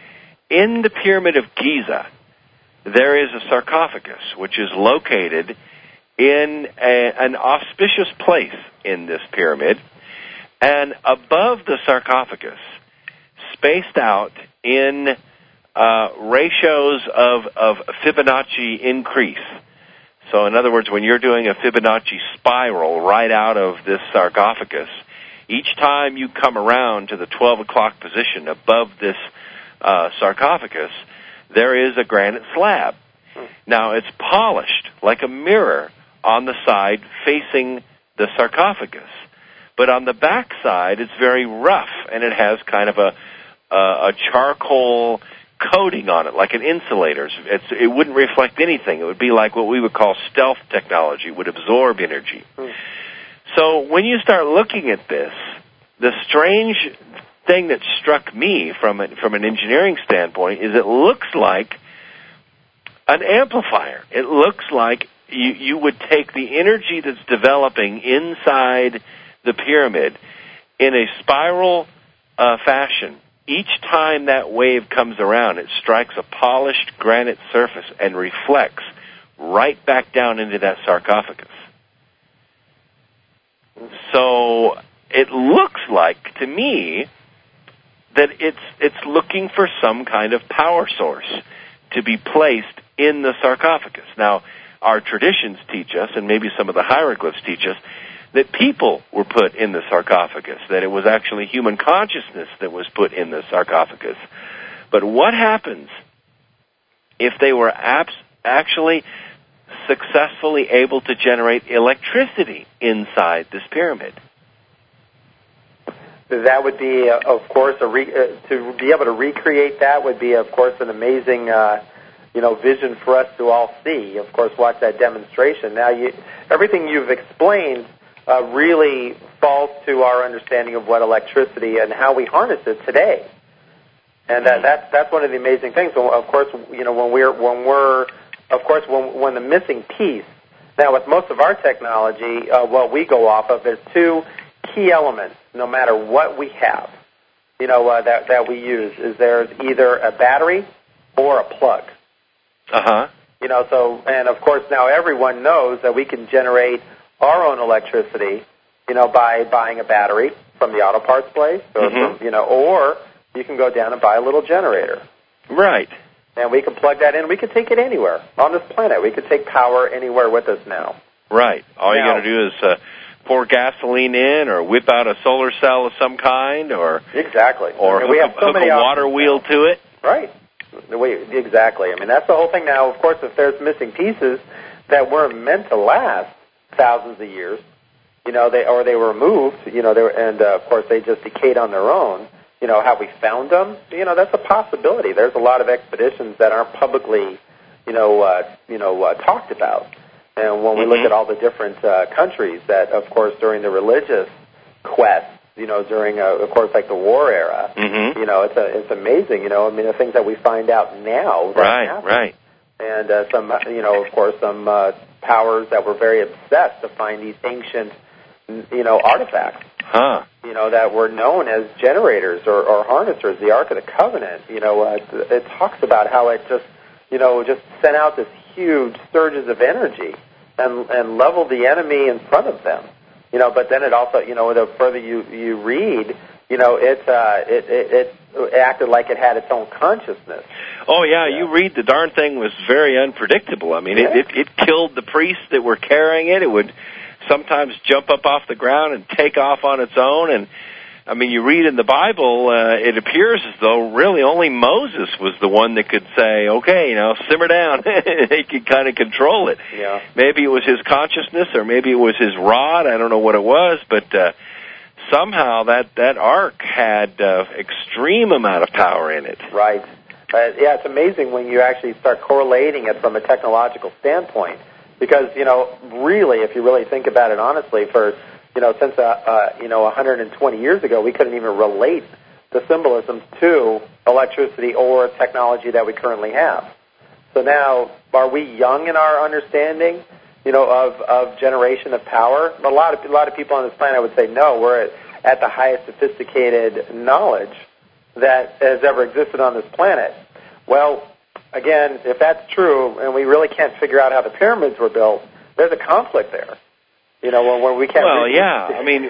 in the Pyramid of Giza, there is a sarcophagus, which is located in a, an auspicious place in this pyramid, and above the sarcophagus, spaced out in uh, ratios of, of Fibonacci increase. So in other words, when you're doing a Fibonacci spiral right out of this sarcophagus, each time you come around to the twelve o'clock position above this uh, sarcophagus, there is a granite slab. Now, it's polished like a mirror on the side facing the sarcophagus. But on the back side, it's very rough, and it has kind of a Uh, a charcoal coating on it, like an insulator. It's, it wouldn't reflect anything. It would be like what we would call stealth technology. It would absorb energy. Mm. So when you start looking at this, the strange thing that struck me from, a, from an engineering standpoint is it looks like an amplifier. It looks like you, you would take the energy that's developing inside the pyramid in a spiral uh, fashion. Each time that wave comes around, it strikes a polished granite surface and reflects right back down into that sarcophagus. So it looks like, to me, that it's it's looking for some kind of power source to be placed in the sarcophagus. Now, our traditions teach us, and maybe some of the hieroglyphs teach us, that people were put in the sarcophagus, that it was actually human consciousness that was put in the sarcophagus. But what happens if they were abs- actually successfully able to generate electricity inside this pyramid? That would be, uh, of course, a re- uh, to be able to recreate that would be, of course, an amazing, uh, you know, vision for us to all see. Of course, watch that demonstration. Now, you, everything you've explained uh, really falls to our understanding of what electricity and how we harness it today. And that, that's that's one of the amazing things. So, of course, you know, when we're when we're, of course, when when the missing piece. Now, with most of our technology, uh, what we go off of is two key elements. No matter what we have, you know, uh, that that we use, is there's either a battery or a plug. Uh huh. You know, so and of course now everyone knows that we can generate our own electricity, you know, by buying a battery from the auto parts place, or mm-hmm. from, you know, or you can go down and buy a little generator. Right. And we can plug that in. We can take it anywhere on this planet. We can take power anywhere with us now. Right. All now, you got to do is uh, pour gasoline in, or whip out a solar cell of some kind, or exactly, or and hook, we have a, so hook many a water wheel now. to it. Right. We, exactly. I mean, that's the whole thing now. Of course, if there's missing pieces that weren't meant to last thousands of years, you know, they or they were moved, you know, they were, and uh, of course they just decayed on their own. You know, have we found them? You know, that's a possibility. There's a lot of expeditions that aren't publicly, you know, uh, you know, uh, talked about. And when we mm-hmm. look at all the different uh, countries that, of course, during the religious quest, you know, during, uh, of course, like the war era, mm-hmm. you know, it's a, it's amazing. You know, I mean, the things that we find out now. That right, happen. right. And uh, some, you know, of course, some uh, powers that were very obsessed to find these ancient, you know, artifacts. Huh. You know, that were known as generators or, or harnessers. The Ark of the Covenant. You know, uh, it talks about how it just, you know, just sent out this huge surges of energy and and leveled the enemy in front of them. You know, but then it also, you know, the further you you read, you know, it uh, it, it it acted like it had its own consciousness. Oh yeah, yeah. you read the darn thing was very unpredictable. I mean, yeah. it, it it killed the priests that were carrying it. It would sometimes jump up off the ground and take off on its own. And I mean, you read in the Bible, uh, it appears as though really only Moses was the one that could say, okay, you know, simmer down. He could kind of control it. Yeah. Maybe it was his consciousness, or maybe it was his rod. I don't know what it was, but uh, somehow that, that ark had uh, extreme amount of power in it. Right. Uh, yeah, it's amazing when you actually start correlating it from a technological standpoint. Because, you know, really, if you really think about it honestly, for, you know, since, uh, uh, you know, one hundred twenty years ago, we couldn't even relate the symbolisms to electricity or technology that we currently have. So now, are we young in our understanding, you know, of, of generation of power? A lot of, a lot of people on this planet would say, no, we're at, at the highest sophisticated knowledge that has ever existed on this planet. Well, again, if that's true, and we really can't figure out how the pyramids were built, there's a conflict there. You know, when, when we can't. Well, really yeah. I mean,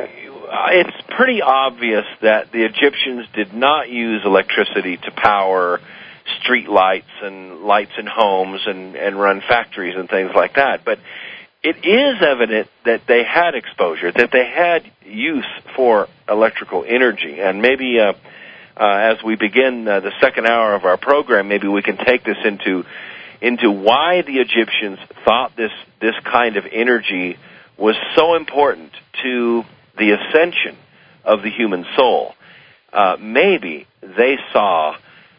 it's pretty obvious that the Egyptians did not use electricity to power street lights and lights in homes and, and run factories and things like that. But it is evident that they had exposure, that they had use for electrical energy, and maybe. Uh, Uh, as we begin uh, the second hour of our program, maybe we can take this into into why the Egyptians thought this this kind of energy was so important to the ascension of the human soul. Uh, maybe they saw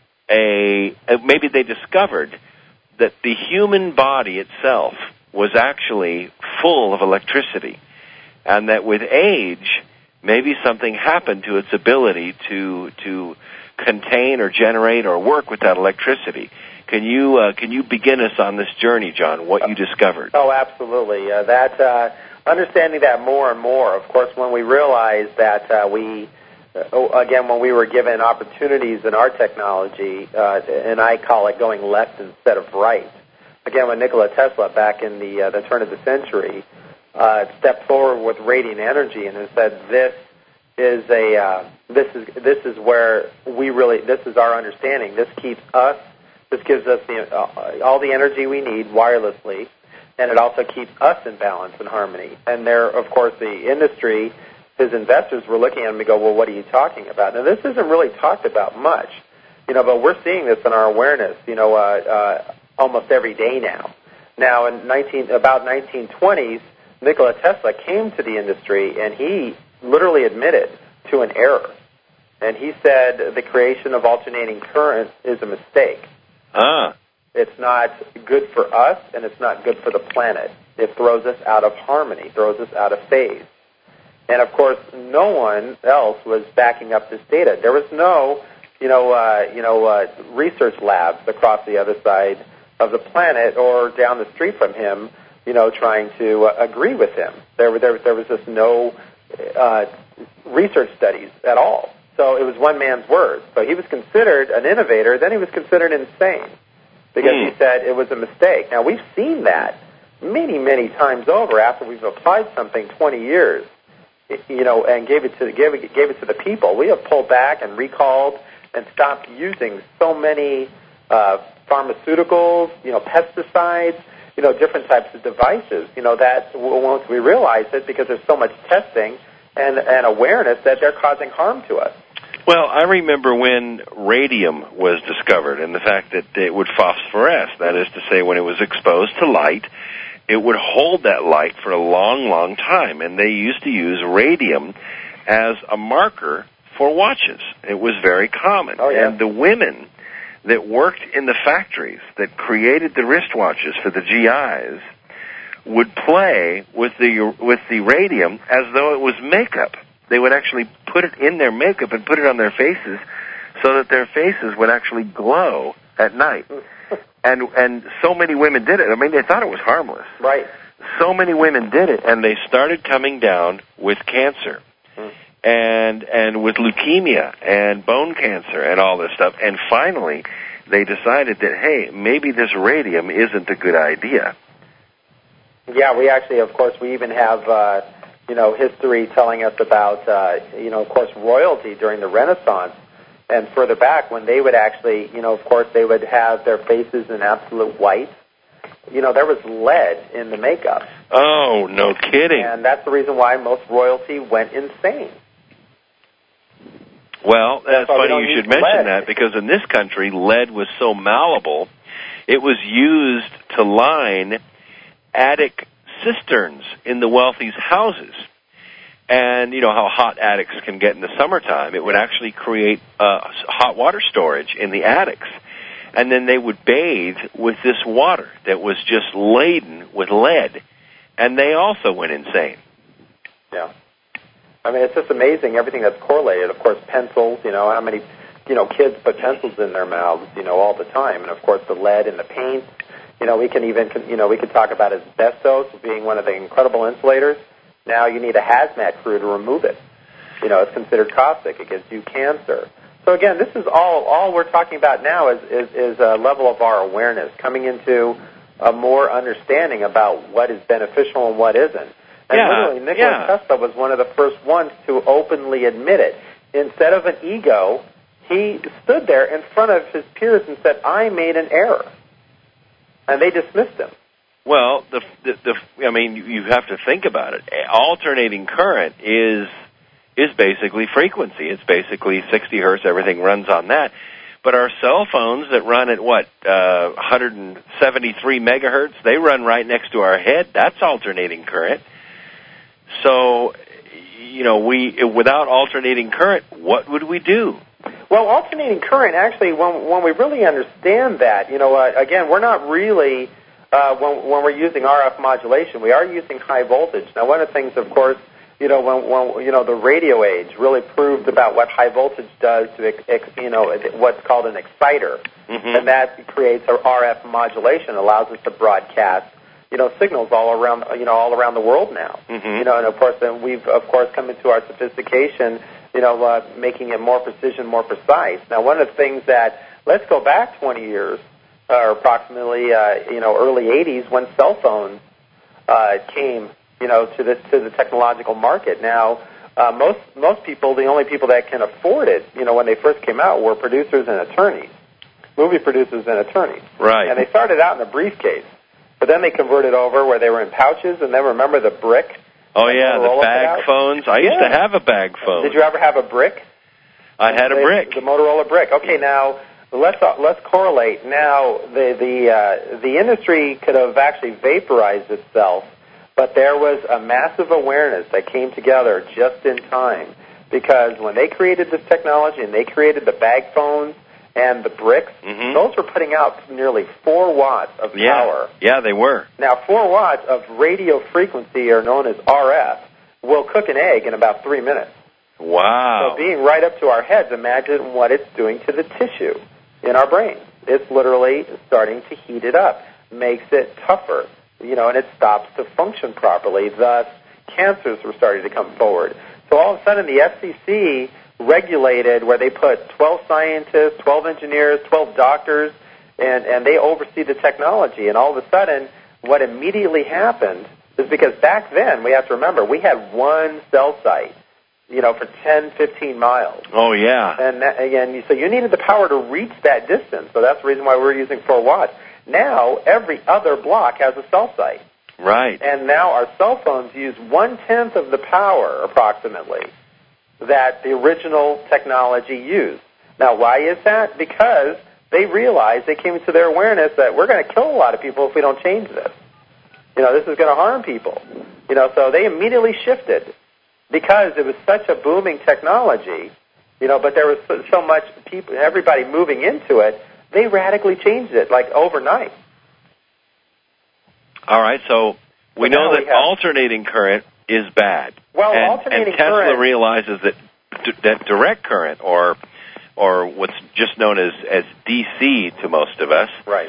a, maybe they discovered that the human body itself was actually full of electricity, and that with age, maybe something happened to its ability to to contain or generate or work with that electricity. Can you uh, can you begin us on this journey, John? What you discovered? Oh, absolutely. Uh, that uh, understanding that more and more. Of course, when we realized that uh, we, uh, again, when we were given opportunities in our technology, uh, and I call it going left instead of right. Again, when Nikola Tesla, back in the uh, the turn of the century, uh, stepped forward with radiant energy and has said, "This is a uh, this is this is where we really this is our understanding. This keeps us." This gives us the, uh, all the energy we need wirelessly, and it also keeps us in balance and harmony. And there, of course, the industry, his investors were looking at him and go, well, what are you talking about? Now, this isn't really talked about much, you know, but we're seeing this in our awareness, you know, uh, uh, almost every day now. Now, in nineteen, about nineteen twenties, Nikola Tesla came to the industry, and he literally admitted to an error. And he said the creation of alternating current is a mistake. Ah. It's not good for us, and it's not good for the planet. It throws us out of harmony, throws us out of phase. And, of course, no one else was backing up this data. There was no, you know, uh, you know, uh, research labs across the other side of the planet or down the street from him, you know, trying to uh, agree with him. There, there, there was just no uh, research studies at all. So it was one man's word. So he was considered an innovator, then he was considered insane because mm. he said it was a mistake. Now, we've seen that many, many times over after we've applied something twenty years, you know, and gave it to gave it, gave it to the people. We have pulled back and recalled and stopped using so many uh, pharmaceuticals, you know, pesticides, you know, different types of devices, you know, that once we realize it because there's so much testing and, and awareness that they're causing harm to us. Well, I remember when radium was discovered and the fact that it would phosphoresce, that is to say when it was exposed to light, it would hold that light for a long, long time. And they used to use radium as a marker for watches. It was very common. Oh, yeah. And the women that worked in the factories that created the wristwatches for the G Is would play with the with the radium as though it was makeup. They would actually put it in their makeup and put it on their faces so that their faces would actually glow at night. And and so many women did it. I mean, they thought it was harmless. Right. So many women did it, and they started coming down with cancer mm. and and with leukemia and bone cancer and all this stuff. And finally, they decided that, hey, maybe this radium isn't a good idea. Yeah, we actually, of course, we even have, uh, you know, history telling us about, uh, you know, of course, royalty during the Renaissance and further back when they would actually, you know, of course, they would have their faces in absolute white. You know, there was lead in the makeup. Oh, no kidding. And that's the reason why most royalty went insane. Well, that's, that's funny you should mention lead. that because in this country, lead was so malleable, it was used to line attic cisterns in the wealthy's houses. And you know how hot attics can get in the summertime. It would actually create uh, hot water storage in the attics. And then they would bathe with this water that was just laden with lead. And they also went insane. Yeah. I mean, it's just amazing, everything that's correlated. Of course, pencils, you know, how many, you know, kids put pencils in their mouths, you know, all the time. And, of course, the lead in the paint. You know, we can even, you know, we could talk about asbestos being one of the incredible insulators. Now you need a hazmat crew to remove it. You know, it's considered caustic. It gives you cancer. So, again, this is all, all we're talking about now is, is, is a level of our awareness, coming into a more understanding about what is beneficial and what isn't. And yeah, literally, Nikola yeah. Tesla was one of the first ones to openly admit it. Instead of an ego, he stood there in front of his peers and said, I made an error. And they dismissed him. Well, the, the, the I mean, you have to think about it. Alternating current is is basically frequency. It's basically sixty hertz. Everything runs on that. But our cell phones that run at what uh, one hundred seventy-three megahertz, they run right next to our head. That's alternating current. So, you know, we without alternating current, what would we do? Well, alternating current, actually, when when we really understand that, you know, uh, again, we're not really, uh, when, when we're using R F modulation, we are using high voltage. Now, one of the things, of course, you know, when, when you know the radio age really proved about what high voltage does to, ex, ex, you know, what's called an exciter, mm-hmm. and that creates a R F modulation, allows us to broadcast, you know, signals all around, you know, all around the world now. Mm-hmm. You know, and of course, then we've of course come into our sophistication, you know, uh, making it more precision, more precise. Now, one of the things that, let's go back twenty years, uh, or approximately, uh, you know, early eighties, when cell phones uh, came, you know, to the to the technological market. Now, uh, most most people, the only people that can afford it, you know, when they first came out, were producers and attorneys, movie producers and attorneys. Right. And they started out in a briefcase, but then they converted over where they were in pouches, and then remember the brick. Oh, yeah, the bag phones. I used yeah. to have a bag phone. Did you ever have a brick? I had a the, brick. The Motorola brick. Okay, now let's uh, let's correlate. Now the the uh, the industry could have actually vaporized itself, but there was a massive awareness that came together just in time, because when they created this technology and they created the bag phones and the bricks, mm-hmm. those were putting out nearly four watts of yeah. power. Yeah, they were. Now, four watts of radio frequency, or known as R F, will cook an egg in about three minutes. Wow. So being right up to our heads, imagine what it's doing to the tissue in our brains. It's literally starting to heat it up, makes it tougher, you know, and it stops to function properly. Thus, cancers were starting to come forward. So all of a sudden, the F C C regulated, where they put twelve scientists, twelve engineers, twelve doctors, and, and they oversee the technology. And all of a sudden, what immediately happened is, because back then, we have to remember, we had one cell site, you know, for ten, fifteen miles. Oh, yeah. And that, again, so you needed the power to reach that distance. So that's the reason why we're using four watts. Now, every other block has a cell site. Right. And now our cell phones use one-tenth of the power, approximately, that the original technology used. Now, why is that? Because they realized, they came to their awareness that we're going to kill a lot of people if we don't change this. You know, this is going to harm people. You know, so they immediately shifted, because it was such a booming technology, you know, but there was so, so much people, everybody moving into it, they radically changed it, like overnight. All right, so we so know that we have, alternating current is bad. Well, and, alternating and Tesla current realizes that d- that direct current, or or what's just known as, as D C to most of us, right,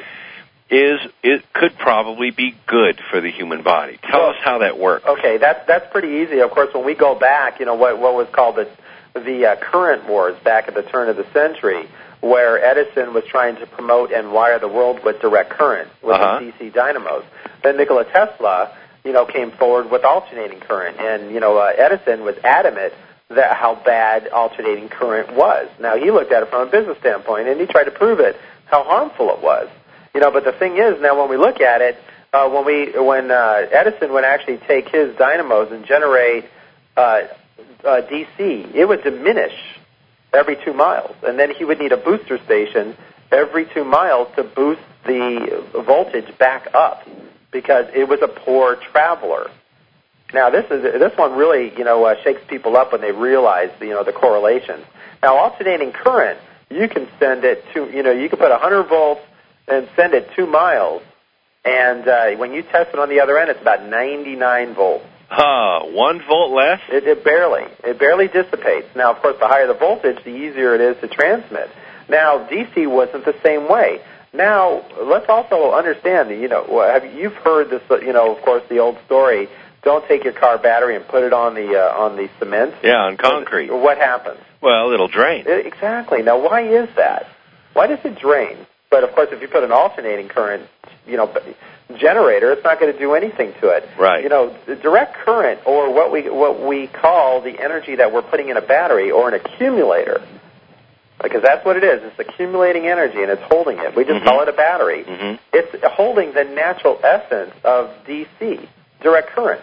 is it could probably be good for the human body. Tell well, us how that works. Okay, that's that's pretty easy. Of course, when we go back, you know, what what was called the the uh, current wars back at the turn of the century, where Edison was trying to promote and wire the world with direct current, with uh-huh. the D C dynamos. Then Nikola Tesla, you know, came forward with alternating current, and you know, uh, Edison was adamant that how bad alternating current was. Now, he looked at it from a business standpoint, and he tried to prove it, how harmful it was. You know, but the thing is, now when we look at it, uh, when we when uh, Edison would actually take his dynamos and generate uh, uh, D C, it would diminish every two miles, and then he would need a booster station every two miles to boost the voltage back up, because it was a poor traveler. Now, this is this one really, you know, uh, shakes people up when they realize, you know, the correlation. Now, alternating current, you can send it to, you know, you can put one hundred volts and send it two miles, and uh, when you test it on the other end, it's about ninety-nine volts. Huh, one volt less? It, it barely. It barely dissipates. Now, of course, the higher the voltage, the easier it is to transmit. Now, D C wasn't the same way. Now, let's also understand, you know, have you've heard this, you know, of course, the old story, don't take your car battery and put it on the uh, on the cement. Yeah, on concrete. What, what happens? Well, it'll drain. It, exactly. Now, why is that? Why does it drain? But, of course, if you put an alternating current, you know, generator, it's not going to do anything to it. Right. You know, the direct current, or what we what we call the energy that we're putting in a battery or an accumulator, because that's what it is. It's accumulating energy, and it's holding it. We just mm-hmm. call it a battery. Mm-hmm. It's holding the natural essence of D C, direct current.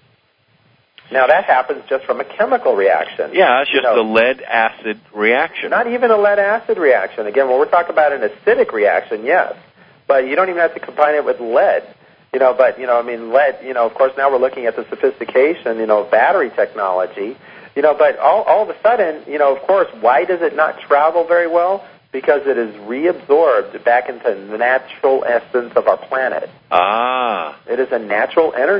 Now, that happens just from a chemical reaction. Yeah, it's just you know, the lead-acid reaction. Not even a lead-acid reaction. Again, when we're talking about an acidic reaction, yes. But you don't even have to combine it with lead. You know, but, you know, I mean, lead, you know, of course, now we're looking at the sophistication, you know, of battery technology. You know, but all, all of a sudden, you know, of course, why does it not travel very well? Because it is reabsorbed back into the natural essence of our planet. Ah. It is a natural energy.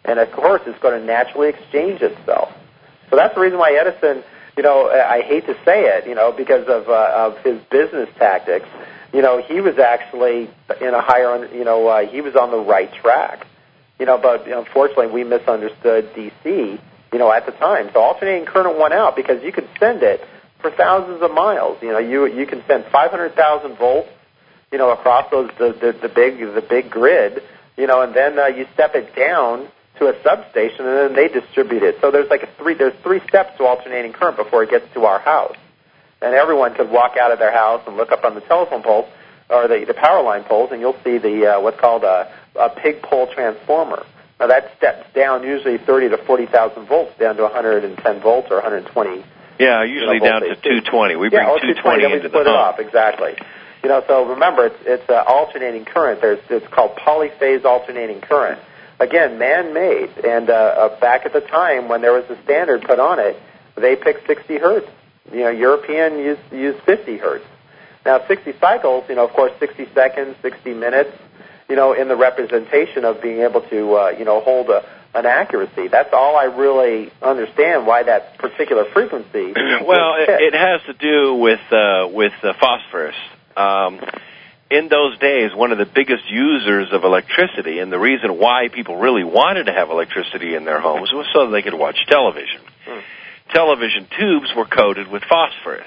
And, of course, it's going to naturally exchange itself. So that's the reason why Edison, you know, I hate to say it, you know, because of uh, of his business tactics, you know, he was actually in a higher, you know, uh, he was on the right track. You know, but you know, unfortunately we misunderstood D C, you know, at the time. So alternating current won out because you could send it for thousands of miles. You know, you you can send five hundred thousand volts, you know, across those the, the the big the big grid, you know, and then uh, you step it down to a substation, and then they distribute it. So there's like a three there's three steps to alternating current before it gets to our house. And everyone could walk out of their house and look up on the telephone poles or the, the power line poles, and you'll see the uh, what's called a, a pig pole transformer. Now that steps down usually thirty to forty thousand volts down to one hundred ten volts or one hundred twenty. Yeah, usually you know, down to two twenty. We bring yeah, two twenty into the home. It off, exactly. You know, so remember, it's it's uh, alternating current. There's it's called polyphase alternating current. Again, man-made, and uh, uh, back at the time when there was a standard put on it, they picked sixty hertz. You know, European used used fifty hertz. Now, sixty cycles, you know, of course, sixty seconds, sixty minutes, you know, in the representation of being able to, uh, you know, hold a, an accuracy. That's all I really understand why that particular frequency. Well, it, it has to do with uh, with uh, phosphorus. Um, in those days, one of the biggest users of electricity, and the reason why people really wanted to have electricity in their homes was so that they could watch television. Hmm. Television tubes were coated with phosphorus.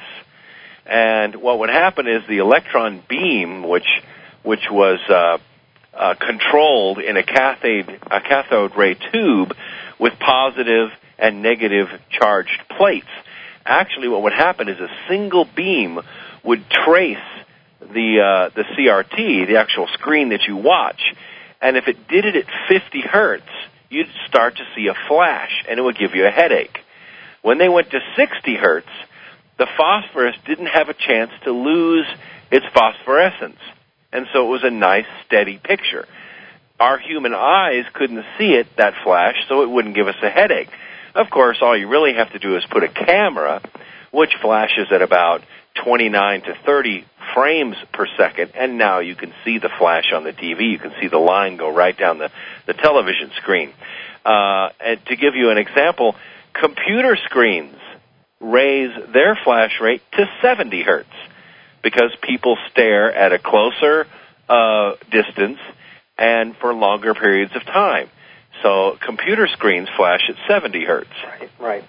And what would happen is the electron beam, which which was uh, uh, controlled in a cathode, a cathode ray tube with positive and negative charged plates, actually what would happen is a single beam would trace the uh, the C R T, the actual screen that you watch, and if it did it at fifty hertz, you'd start to see a flash, and it would give you a headache. When they went to sixty hertz, the phosphorus didn't have a chance to lose its phosphorescence, and so it was a nice, steady picture. Our human eyes couldn't see it, that flash, so it wouldn't give us a headache. Of course, all you really have to do is put a camera, which flashes at about twenty-nine to thirty frames per second, and now you can see the flash on the T V. You can see the line go right down the, the television screen. Uh, and to give you an example, computer screens raise their flash rate to seventy hertz because people stare at a closer uh, distance and for longer periods of time. So computer screens flash at seventy hertz. Right, right.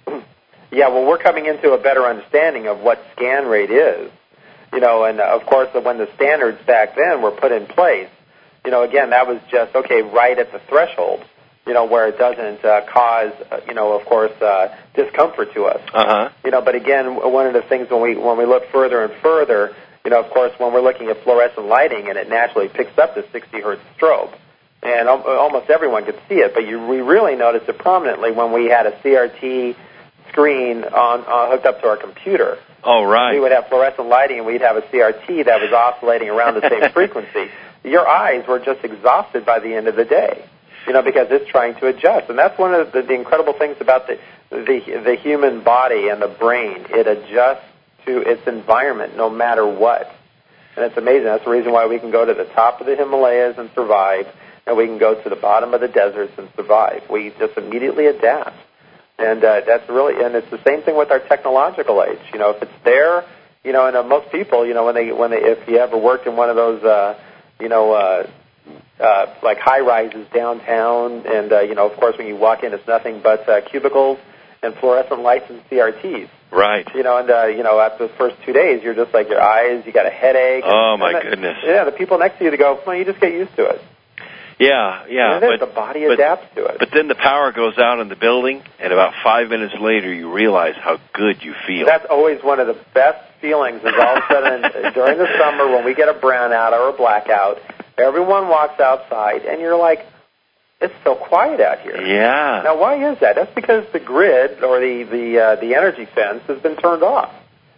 Yeah, well, we're coming into a better understanding of what scan rate is. You know, and of course, when the standards back then were put in place, you know, again, that was just, okay, right at the threshold, you know, where it doesn't uh, cause, uh, you know, of course, uh, discomfort to us. Uh-huh. You know, but again, one of the things when we when we look further and further, you know, of course, when we're looking at fluorescent lighting, and it naturally picks up the sixty hertz strobe, and al- almost everyone could see it, but you, we really noticed it prominently when we had a C R T screen on uh, hooked up to our computer. Oh, right. We would have fluorescent lighting, and we'd have a C R T that was oscillating around the same frequency. Your eyes were just exhausted by the end of the day, you know, because it's trying to adjust. And that's one of the, the incredible things about the, the the human body and the brain. It adjusts to its environment no matter what. And it's amazing. That's the reason why we can go to the top of the Himalayas and survive, and we can go to the bottom of the deserts and survive. We just immediately adapt. And uh, that's really, and it's the same thing with our technological age. You know, if it's there, you know, and uh, most people, you know, when they, when they, if you ever worked in one of those, uh, you know, uh, uh, like high rises downtown, and uh, you know, of course, when you walk in, it's nothing but uh, cubicles and fluorescent lights and C R Ts. Right. You know, and uh, you know, after the first two days, you're just like your eyes, you got a headache. Oh and, my and goodness. The, yeah, the people next to you, they go, well, you just get used to it. Yeah, yeah. And it is, but the body but, adapts to it. But then the power goes out in the building, and about five minutes later, you realize how good you feel. That's always one of the best feelings. Is all of a sudden during the summer when we get a brownout or a blackout, everyone walks outside, and you're like, it's so quiet out here. Yeah. Now, why is that? That's because the grid or the the uh, the energy fence has been turned off.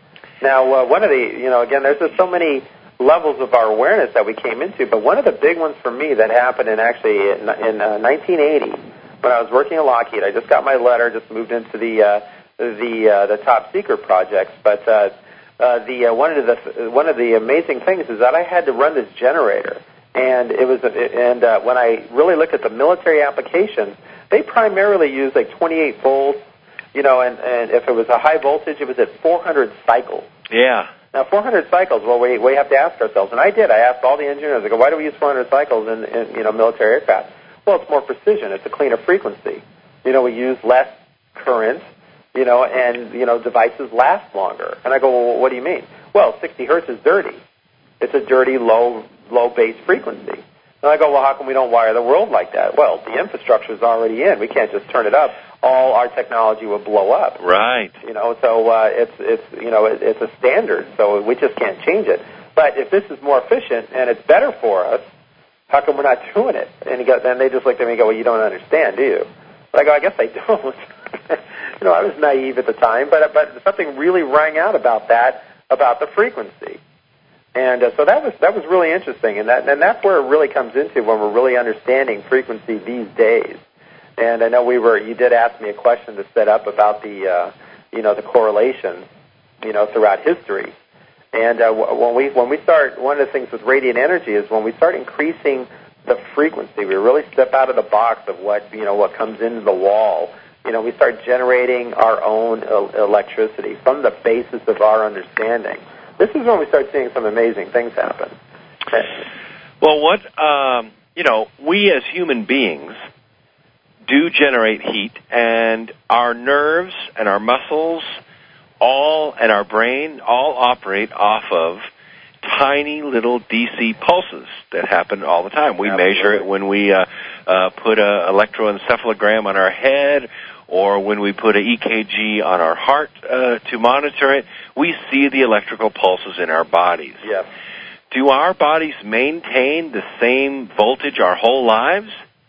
Now, uh, one of the, you know, again, there's just so many levels of our awareness that we came into, but one of the big ones for me that happened in actually in, in uh, nineteen eighty when I was working at Lockheed. I just got my letter, just moved into the uh, the uh, the top secret projects, but uh, uh, the uh, one of the one of the amazing things is that I had to run this generator, And it was, and uh, when I really look at the military applications, they primarily use like twenty-eight volts, you know, and, and if it was a high voltage, it was at four hundred cycles. Yeah. Now, four hundred cycles, well, we we have to ask ourselves, and I did. I asked all the engineers, I go, why do we use four hundred cycles in, in you know, military aircraft? Well, it's more precision. It's a cleaner frequency. You know, we use less current, you know, and, you know, devices last longer. And I go, well, what do you mean? Well, sixty hertz is dirty. It's a dirty, low, low base frequency. And I go, well, how come we don't wire the world like that? Well, the infrastructure is already in. We can't just turn it up. All our technology will blow up. Right. You know, so uh, it's it's you know it, it's a standard, so we just can't change it. But if this is more efficient and it's better for us, how come we're not doing it? And he goes, and they just looked at me and go, well, you don't understand, do you? But I go, I guess I don't. You know, I was naive at the time, but but something really rang out about that, about the frequency. And uh, so that was that was really interesting, and that and that's where it really comes into when we're really understanding frequency these days. And I know we were you did ask me a question to set up about the uh, you know the correlations you know throughout history. And uh, when we when we start, one of the things with radiant energy is when we start increasing the frequency, we really step out of the box of what you know what comes into the wall. You know, we start generating our own electricity from the basis of our understanding. This is when we start seeing some amazing things happen. Well, what, um, you know, we as human beings do generate heat, and our nerves and our muscles all, and our brain all operate off of tiny little D C pulses that happen all the time. We Absolutely. measure it when we uh, uh, put an electroencephalogram on our head, or when we put an E K G on our heart uh, to monitor it. We see the electrical pulses in our bodies. Yes. Do our bodies maintain the same voltage our whole lives?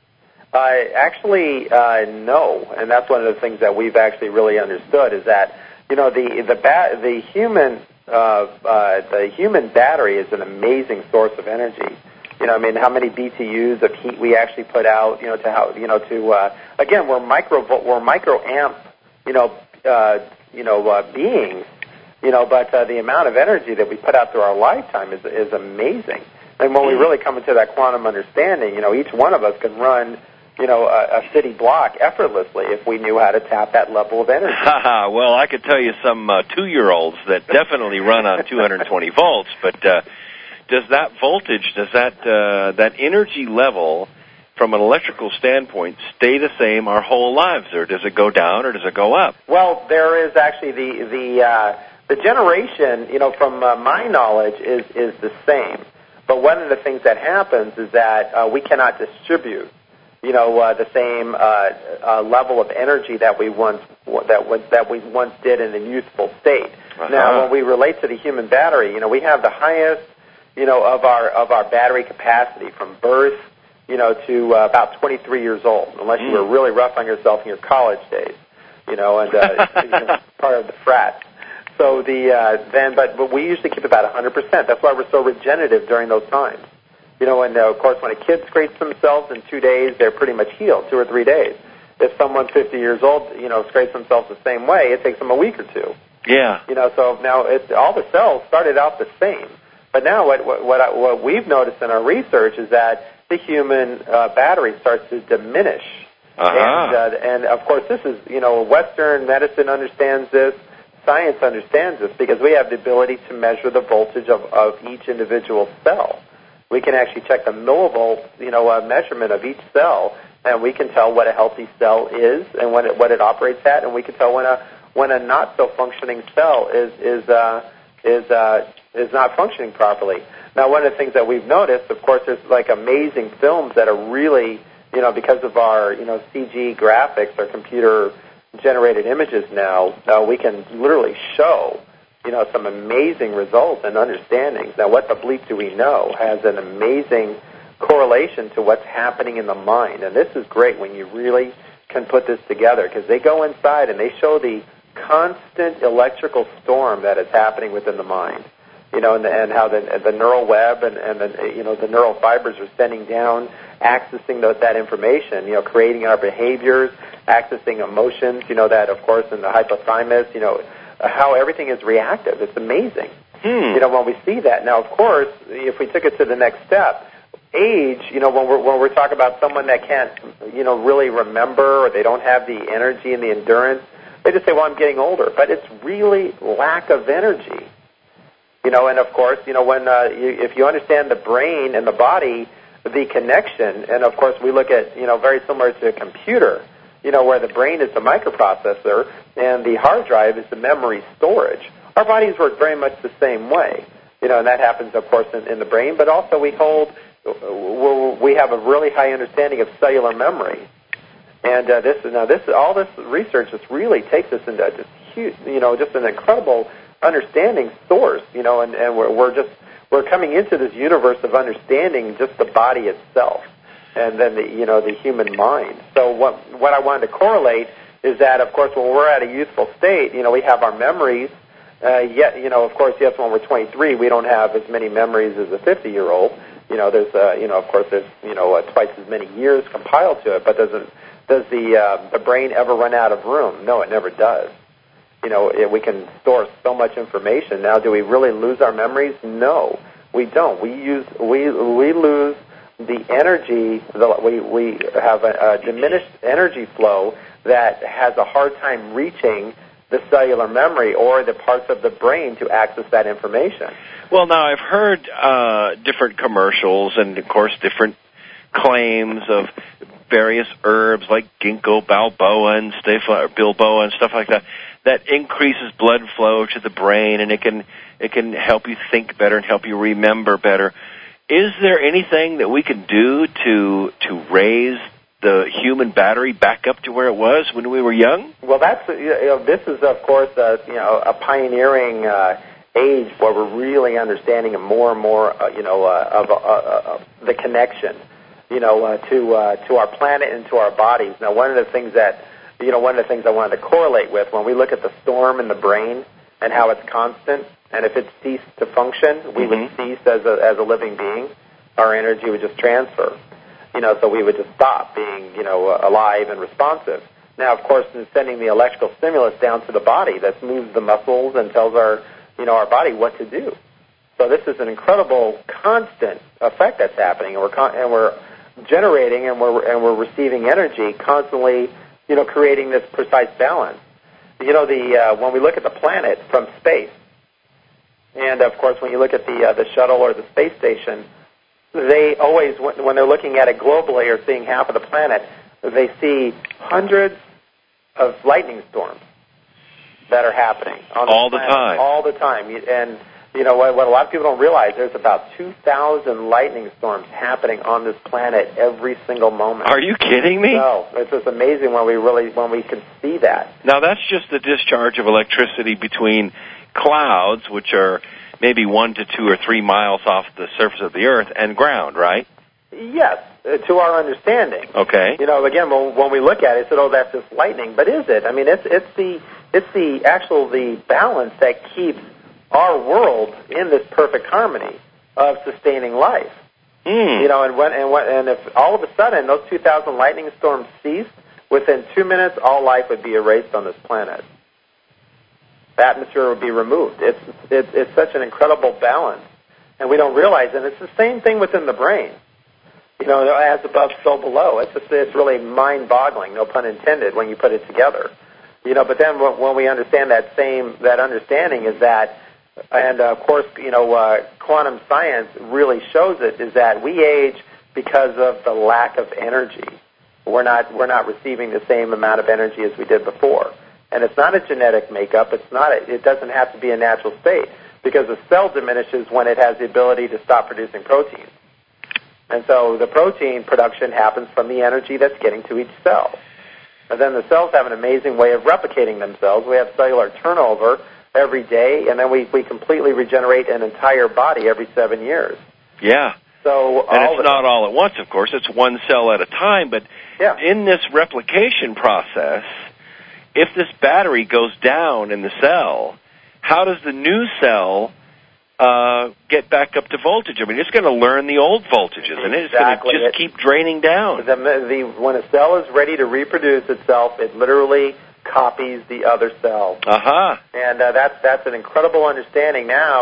Uh, actually, uh, no, and that's one of the things that we've actually really understood is that you know the the ba- the human uh, uh, the human battery is an amazing source of energy. You know, I mean, how many B T Us of heat we actually put out? You know, to how you know to uh, again, we're micro we're microamp, you know, uh, you know, uh, beings. You know, but uh, the amount of energy that we put out through our lifetime is is amazing. And when we really come into that quantum understanding, you know, each one of us can run, you know, a, a city block effortlessly if we knew how to tap that level of energy. Well, I could tell you some uh, two-year-olds that definitely run on two hundred twenty volts, but uh, does that voltage, does that uh, that energy level from an electrical standpoint stay the same our whole lives, or does it go down, or does it go up? Well, there is actually the the uh, the generation, you know, from uh, my knowledge, is is the same. But one of the things that happens is that uh, we cannot distribute, you know, uh, the same uh, uh, level of energy that we once that was, that we once did in a youthful state. Uh-huh. Now, when we relate to the human battery, you know, we have the highest, you know, of our of our battery capacity from birth, you know, to uh, about twenty-three years old, unless mm. you were really rough on yourself in your college days, you know, and uh, you know, part of the frat. So the uh, then, but, but we usually keep about one hundred percent. That's why we're so regenerative during those times. You know, and uh, of course, when a kid scrapes themselves in two days, they're pretty much healed, two or three days. If someone fifty years old, you know, scrapes themselves the same way, it takes them a week or two. Yeah. You know, so now it, all the cells started out the same. But now what what what, I, what we've noticed in our research is that the human uh, battery starts to diminish. Uh-huh. And, uh, and of course, this is, you know, Western medicine understands this. Science understands this because we have the ability to measure the voltage of, of each individual cell. We can actually check the millivolt, you know, uh, measurement of each cell, and we can tell what a healthy cell is and when it, what it operates at, and we can tell when a when a not so functioning cell is is uh, is uh, is not functioning properly. Now, one of the things that we've noticed, of course, there's like amazing films that are really, you know, because of our, you know, C G graphics, our computer generated images now, uh, we can literally show, you know, some amazing results and understandings. Now, what the bleep do we know has an amazing correlation to what's happening in the mind. And this is great when you really can put this together because they go inside and they show the constant electrical storm that is happening within the mind. You know, and, and how the, the neural web and, and the, you know, the neural fibers are sending down, accessing the, that information, you know, creating our behaviors, accessing emotions, you know, that, of course, in the hypothalamus, you know, how everything is reactive. It's amazing. Hmm. You know, when we see that. Now, of course, if we took it to the next step, age, you know, when we're when we're talking about someone that can't, you know, really remember, or they don't have the energy and the endurance, they just say, well, I'm getting older. But it's really lack of energy. You know, and of course, you know, when uh, you, if you understand the brain and the body, the connection, and of course we look at, you know, very similar to a computer, you know, where the brain is the microprocessor and the hard drive is the memory storage. Our bodies work very much the same way. You know, and that happens, of course, in, in the brain, but also we hold, we have a really high understanding of cellular memory. And uh, this, now this, all this research just really takes us into just huge, you know, just an incredible understanding source, you know, and, and we're, we're just, we're coming into this universe of understanding just the body itself, and then the, you know, the human mind. So what, what I wanted to correlate is that, of course, when we're at a youthful state, you know, we have our memories. Uh, yet, you know, of course, yes, when we're twenty-three, we don't have as many memories as a fifty-year-old. You know, there's, uh, you know, of course, there's, you know, uh, twice as many years compiled to it. But does it, does the uh, the brain ever run out of room? No, it never does. You know, it, we can store so much information. Now, do we really lose our memories? No, we don't. We use we we lose the energy. The, we we have a, a diminished energy flow that has a hard time reaching the cellular memory or the parts of the brain to access that information. Well, now I've heard uh, different commercials and, of course, different claims of various herbs like ginkgo biloba and staph- bilboa and stuff like that that increases blood flow to the brain, and it can it can help you think better and help you remember better. Is there anything that we can do to to raise the human battery back up to where it was when we were young? Well, that's, you know, this is, of course, a, you know, a pioneering uh, age where we're really understanding more and more, uh, you know, uh, of uh, uh, the connection, you know, uh, to uh, to our planet and to our bodies. Now, one of the things that, you know, one of the things I wanted to correlate with when we look at the storm in the brain and how it's constant, and if it ceased to function, we mm-hmm. would cease as a as a living being. Our energy would just transfer. You know, so we would just stop being, you know, alive and responsive. Now, of course, in sending the electrical stimulus down to the body, that moves the muscles and tells our, you know, our body what to do. So this is an incredible, constant effect that's happening, and we're con- and we're generating and we're and we're receiving energy constantly, you know, creating this precise balance. You know, the uh, when we look at the planet from space, and of course, when you look at the uh, the shuttle or the space station, they always, when they're looking at it globally or seeing half of the planet, they see hundreds of lightning storms that are happening on the all the planet, time. All the time. And, you know, what, what a lot of people don't realize, there's about two thousand lightning storms happening on this planet every single moment. Are you kidding me? No. It's just amazing when we really, when we can see that. Now, that's just the discharge of electricity between clouds, which are maybe one to two or three miles off the surface of the Earth and ground, right? Yes, uh, to our understanding. Okay. You know, again, when, when we look at it, said, "Oh, that's just lightning," but is it? I mean, it's it's the it's the actual the balance that keeps our world in this perfect harmony of sustaining life. Mm. You know, and when and when and if all of a sudden those two thousand lightning storms ceased, within two minutes, all life would be erased on this planet. The atmosphere would be removed. It's, it's it's such an incredible balance, and we don't realize it. And it's the same thing within the brain. You know, as above, so below. It's just, it's really mind-boggling, no pun intended, when you put it together. You know, but then when we understand that same that understanding is that, and uh, of course, you know, uh, quantum science really shows it, is that we age because of the lack of energy. We're not we're not receiving the same amount of energy as we did before. And it's not a genetic makeup. It's not. A, it doesn't have to be a natural state, because the cell diminishes when it has the ability to stop producing proteins. And so the protein production happens from the energy that's getting to each cell. And then the cells have an amazing way of replicating themselves. We have cellular turnover every day, and then we, we completely regenerate an entire body every seven years. Yeah. So and all it's not all at once, of course. It's one cell at a time. But yeah. in this replication process, if this battery goes down in the cell, how does the new cell uh, get back up to voltage? I mean, it's going to learn the old voltages, and it's exactly. going to just keep draining down. The, the, when a cell is ready to reproduce itself, it literally copies the other cell. Uh-huh. And uh, that's, that's an incredible understanding now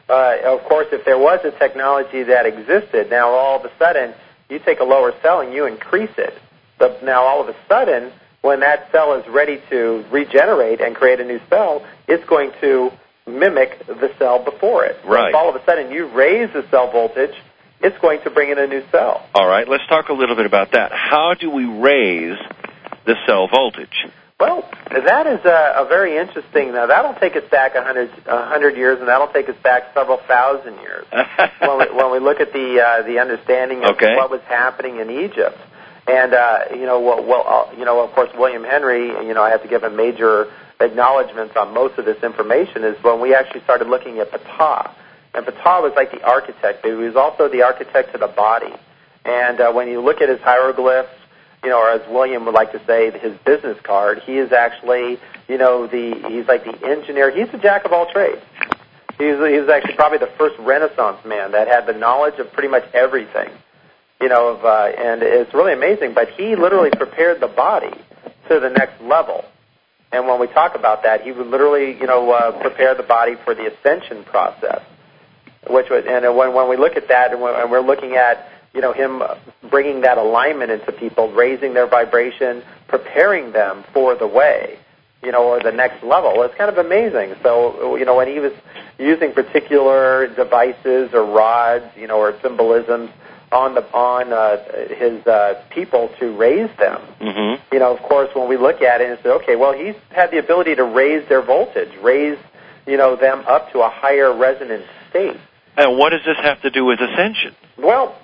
uh, of course, if there was a technology that existed, now all of a sudden you take a lower cell and you increase it. But now all of a sudden, when that cell is ready to regenerate and create a new cell, it's going to mimic the cell before it. Right. So if all of a sudden you raise the cell voltage, it's going to bring in a new cell. All right, let's talk a little bit about that. How do we raise the cell voltage? Well, that is a, a very interesting. Now, that'll take us back a hundred, a hundred years, and that'll take us back several thousand years. when, we, when we look at the uh, the understanding of okay. what was happening in Egypt, and uh, you know, well, well uh, you know, of course, William Henry. You know, I have to give him major acknowledgments on most of this information. Is when we actually started looking at Ptah, and Ptah was like the architect. But he was also the architect of the body. And uh, when you look at his hieroglyphs, you know, or as William would like to say, his business card, he is actually, you know, the he's like the engineer. He's the jack of all trades. He's he's actually probably the first Renaissance man that had the knowledge of pretty much everything, you know, of, uh, and it's really amazing. But he literally prepared the body to the next level. And when we talk about that, he would literally, you know, uh, prepare the body for the ascension process. Which would, and when when we look at that, and, when, and we're looking at, you know, him bringing that alignment into people, raising their vibration, preparing them for the way, you know, or the next level. It's kind of amazing. So, you know, when he was using particular devices or rods, you know, or symbolisms on the on uh, his uh, people to raise them, mm-hmm. you know, of course, when we look at it and say, okay, well, he's had the ability to raise their voltage, raise, you know, them up to a higher resonant state. And what does this have to do with ascension? Well,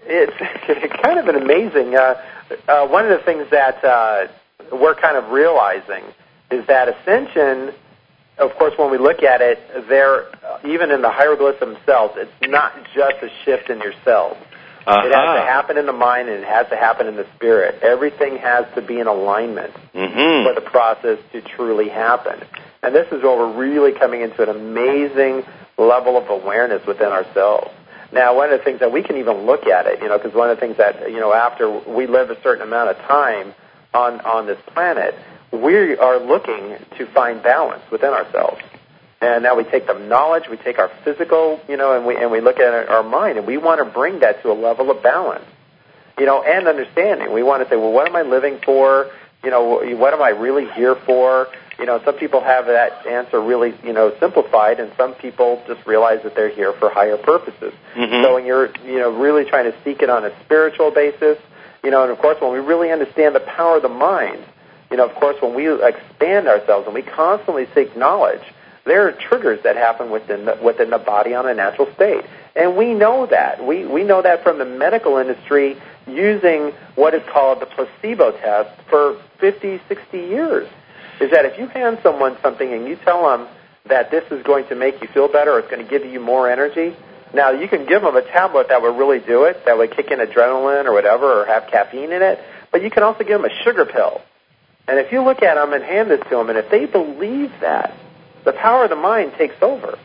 it's kind of an amazing, uh, uh, one of the things that uh, we're kind of realizing is that ascension, of course, when we look at it, there, even in the hieroglyphs themselves, it's not just a shift in your cells. Uh-huh. It has to happen in the mind, and it has to happen in the spirit. Everything has to be in alignment mm-hmm. for the process to truly happen. And this is where we're really coming into an amazing level of awareness within ourselves. Now, one of the things that we can even look at it, you know, because one of the things that, you know, after we live a certain amount of time on, on this planet, we are looking to find balance within ourselves. And now we take the knowledge, we take our physical, you know, and we and we look at our mind, and we want to bring that to a level of balance, you know, and understanding. We want to say, well, what am I living for? You know, what am I really here for? You know, some people have that answer really, you know, simplified, and some people just realize that they're here for higher purposes. Mm-hmm. So when you're, you know, really trying to seek it on a spiritual basis, you know, and of course when we really understand the power of the mind, you know, of course when we expand ourselves and we constantly seek knowledge, there are triggers that happen within the, within the body on a natural state. And we know that. We, we know that from the medical industry using what is called the placebo test for fifty, sixty years. Is that if you hand someone something and you tell them that this is going to make you feel better or it's going to give you more energy, now you can give them a tablet that would really do it, that would kick in adrenaline or whatever or have caffeine in it, but you can also give them a sugar pill. And if you look at them and hand this to them, and if they believe that, the power of the mind takes over.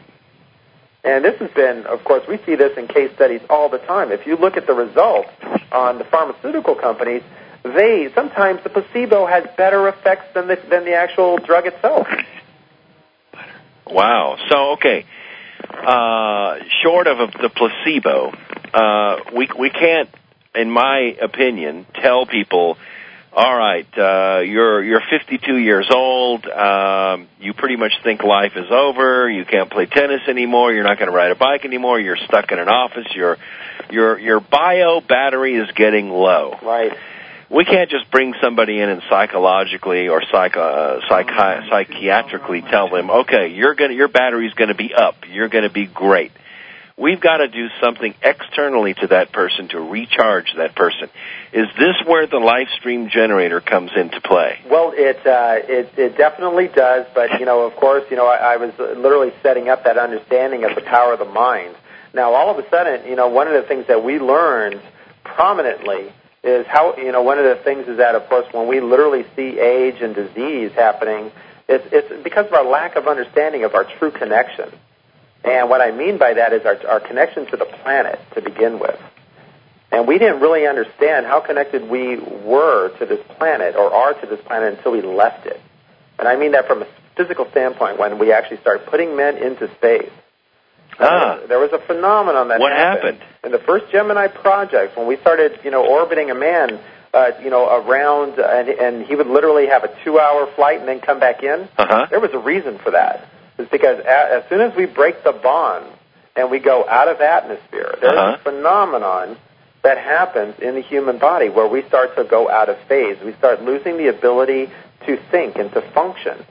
And this has been, of course, we see this in case studies all the time. If you look at the results on the pharmaceutical companies, they sometimes the placebo has better effects than the, than the actual drug itself. Wow. So, okay, uh, short of the placebo, uh, we we can't, in my opinion, tell people, all right, uh, you're you're fifty-two years old. Um, you pretty much think life is over. You can't play tennis anymore. You're not going to ride a bike anymore. You're stuck in an office. Your your your bio battery is getting low. Right. We can't just bring somebody in and psychologically or psycho, uh, psychi- psychiatrically tell them, okay, you're gonna your battery's going to be up. You're going to be great. We've got to do something externally to that person to recharge that person. Is this where the LifeStream generator comes into play? Well, it uh, it, it definitely does, but, you know, of course, you know, I, I was literally setting up that understanding of the power of the mind. Now, all of a sudden, you know, one of the things that we learned prominently is how, you know, one of the things is that, of course, when we literally see age and disease happening, it's, it's because of our lack of understanding of our true connection. And what I mean by that is our, our connection to the planet to begin with. And we didn't really understand how connected we were to this planet or are to this planet until we left it. And I mean that from a physical standpoint when we actually start putting men into space. Ah. There, there was a phenomenon that what happened. happened? In the first Gemini project, when we started, you know, orbiting a man, uh, you know, around, uh, and, and he would literally have a two-hour flight and then come back in, uh-huh. there was a reason for that. It's because as soon as we break the bond and we go out of atmosphere, there's uh-huh. a phenomenon that happens in the human body where we start to go out of phase. We start losing the ability to think and to function.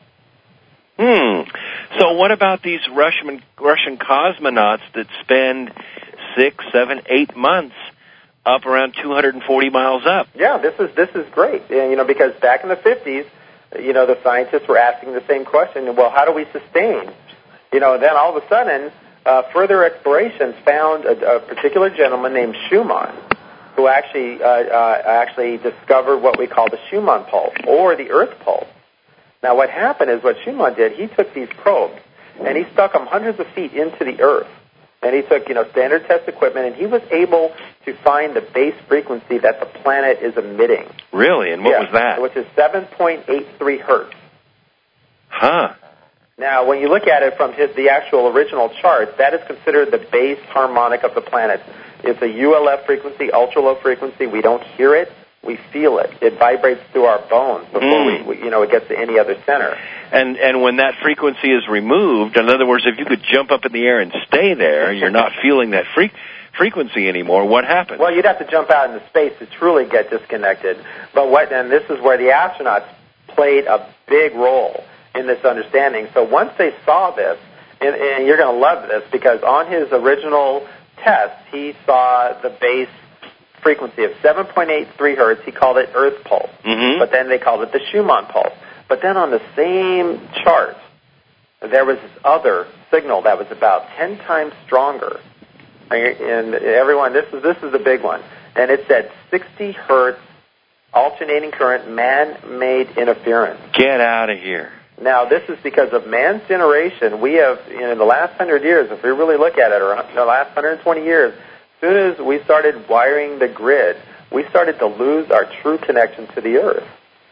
Hmm. So what about these Russian Russian cosmonauts that spend six, seven, eight months up around two hundred forty miles up? Yeah, this is this is great. You know, because back in the fifties, you know, the scientists were asking the same question. Well, how do we sustain? You know, then all of a sudden, uh, further explorations found a, a particular gentleman named Schumann, who actually uh, uh, actually discovered what we call the Schumann pulse or the Earth pulse. Now, what happened is what Schumann did, he took these probes, and he stuck them hundreds of feet into the Earth. And he took, you know, standard test equipment, and he was able to find the base frequency that the planet is emitting. Really? And what yeah, was that? Which is seven point eight three hertz. Huh. Now, when you look at it from his, the actual original chart, that is considered the base harmonic of the planet. It's a U L F frequency, ultra-low frequency. We don't hear it. We feel it. It vibrates through our bones before mm. we, we, you know, it gets to any other center. And and when that frequency is removed, in other words, if you could jump up in the air and stay there, you're not feeling that fre- frequency anymore. What happens? Well, you'd have to jump out into space to truly get disconnected. But what? And this is where the astronauts played a big role in this understanding. So once they saw this, and, and you're going to love this because on his original test, he saw the base frequency of seven point eight three hertz. He called it Earth pulse, mm-hmm. but then they called it the Schumann pulse. But then on the same chart, there was this other signal that was about ten times stronger. And everyone, this is this is the big one, and it said sixty hertz alternating current man-made interference. Get out of here. Now, this is because of man's generation. We have, you know, in the last hundred years, if we really look at it, or in the last one hundred twenty years, as soon as we started wiring the grid, we started to lose our true connection to the Earth.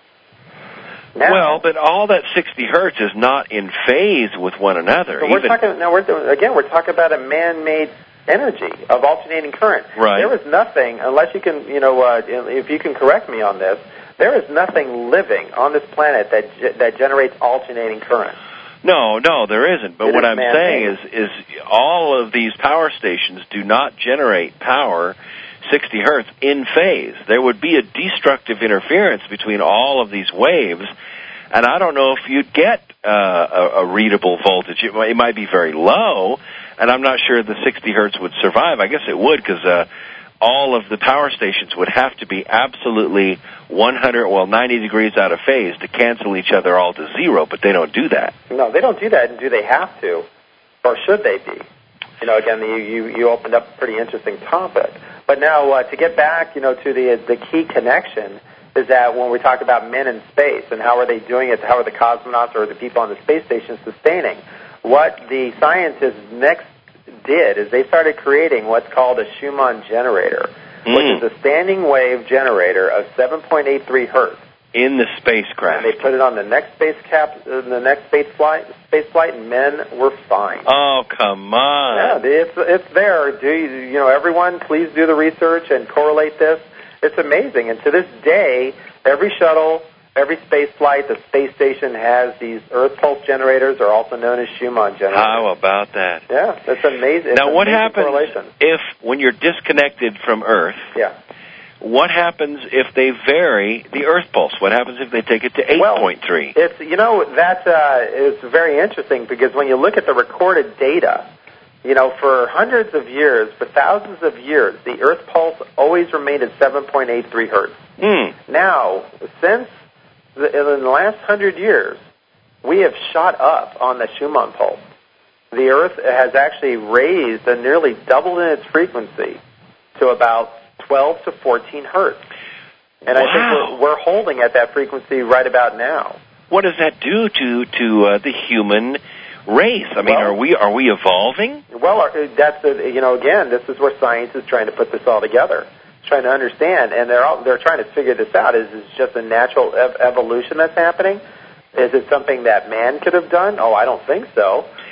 Now, well, but all that sixty hertz is not in phase with one another. So we're talking now. We're doing, again, we're talking about a man-made energy of alternating current. Right. There is nothing, unless you can, you know, uh, if you can correct me on this, there is nothing living on this planet that ge- that generates alternating current. No, no, there isn't. But it what is I'm man-made. saying is, is all of these power stations do not generate power sixty hertz in phase. There would be a destructive interference between all of these waves, and I don't know if you'd get uh, a, a readable voltage. It might, it might be very low, and I'm not sure the sixty hertz would survive. I guess it would because uh, all of the power stations would have to be absolutely one hundred, well, ninety degrees out of phase to cancel each other all to zero, but they don't do that. No, they don't do that, and do they have to? Or should they be? You know, again, you, you, you opened up a pretty interesting topic. But now, uh, to get back, you know, to the the key connection is that when we talk about men in space and how are they doing it, how are the cosmonauts or the people on the space station sustaining, what the scientists next did is they started creating what's called a Schumann generator, mm. which is a standing wave generator of seven point eight three hertz. In the spacecraft. And they put it on the next space cap, uh, the next space flight, space flight, and men were fine. Oh, come on! Yeah, it's it's there. Do you, you know? Everyone, please do the research and correlate this. It's amazing, and to this day, every shuttle, every space flight, the space station has these Earth pulse generators, or also known as Schumann generators. How about that? Yeah, that's amazing. Now, it's what amazing happens if, when you're disconnected from Earth? Yeah. What happens if they vary the Earth pulse? What happens if they take it to eight point three? Well, it's, you know, that uh, is very interesting because when you look at the recorded data, you know, for hundreds of years, for thousands of years, the Earth pulse always remained at seven point eight three hertz. Mm. Now, since the, in the last hundred years, we have shot up on the Schumann pulse. The Earth has actually raised and nearly doubled in its frequency to about twelve to fourteen hertz. And wow. I think we're, we're holding at that frequency right about now. What does that do to to uh, the human race? I mean, well, are we are we evolving? Well, that's the, you know, again, this is where science is trying to put this all together, trying to understand, and they're all, they're trying to figure this out. Is it just a natural ev- evolution that's happening? Is it something that man could have done? Oh, I don't think so.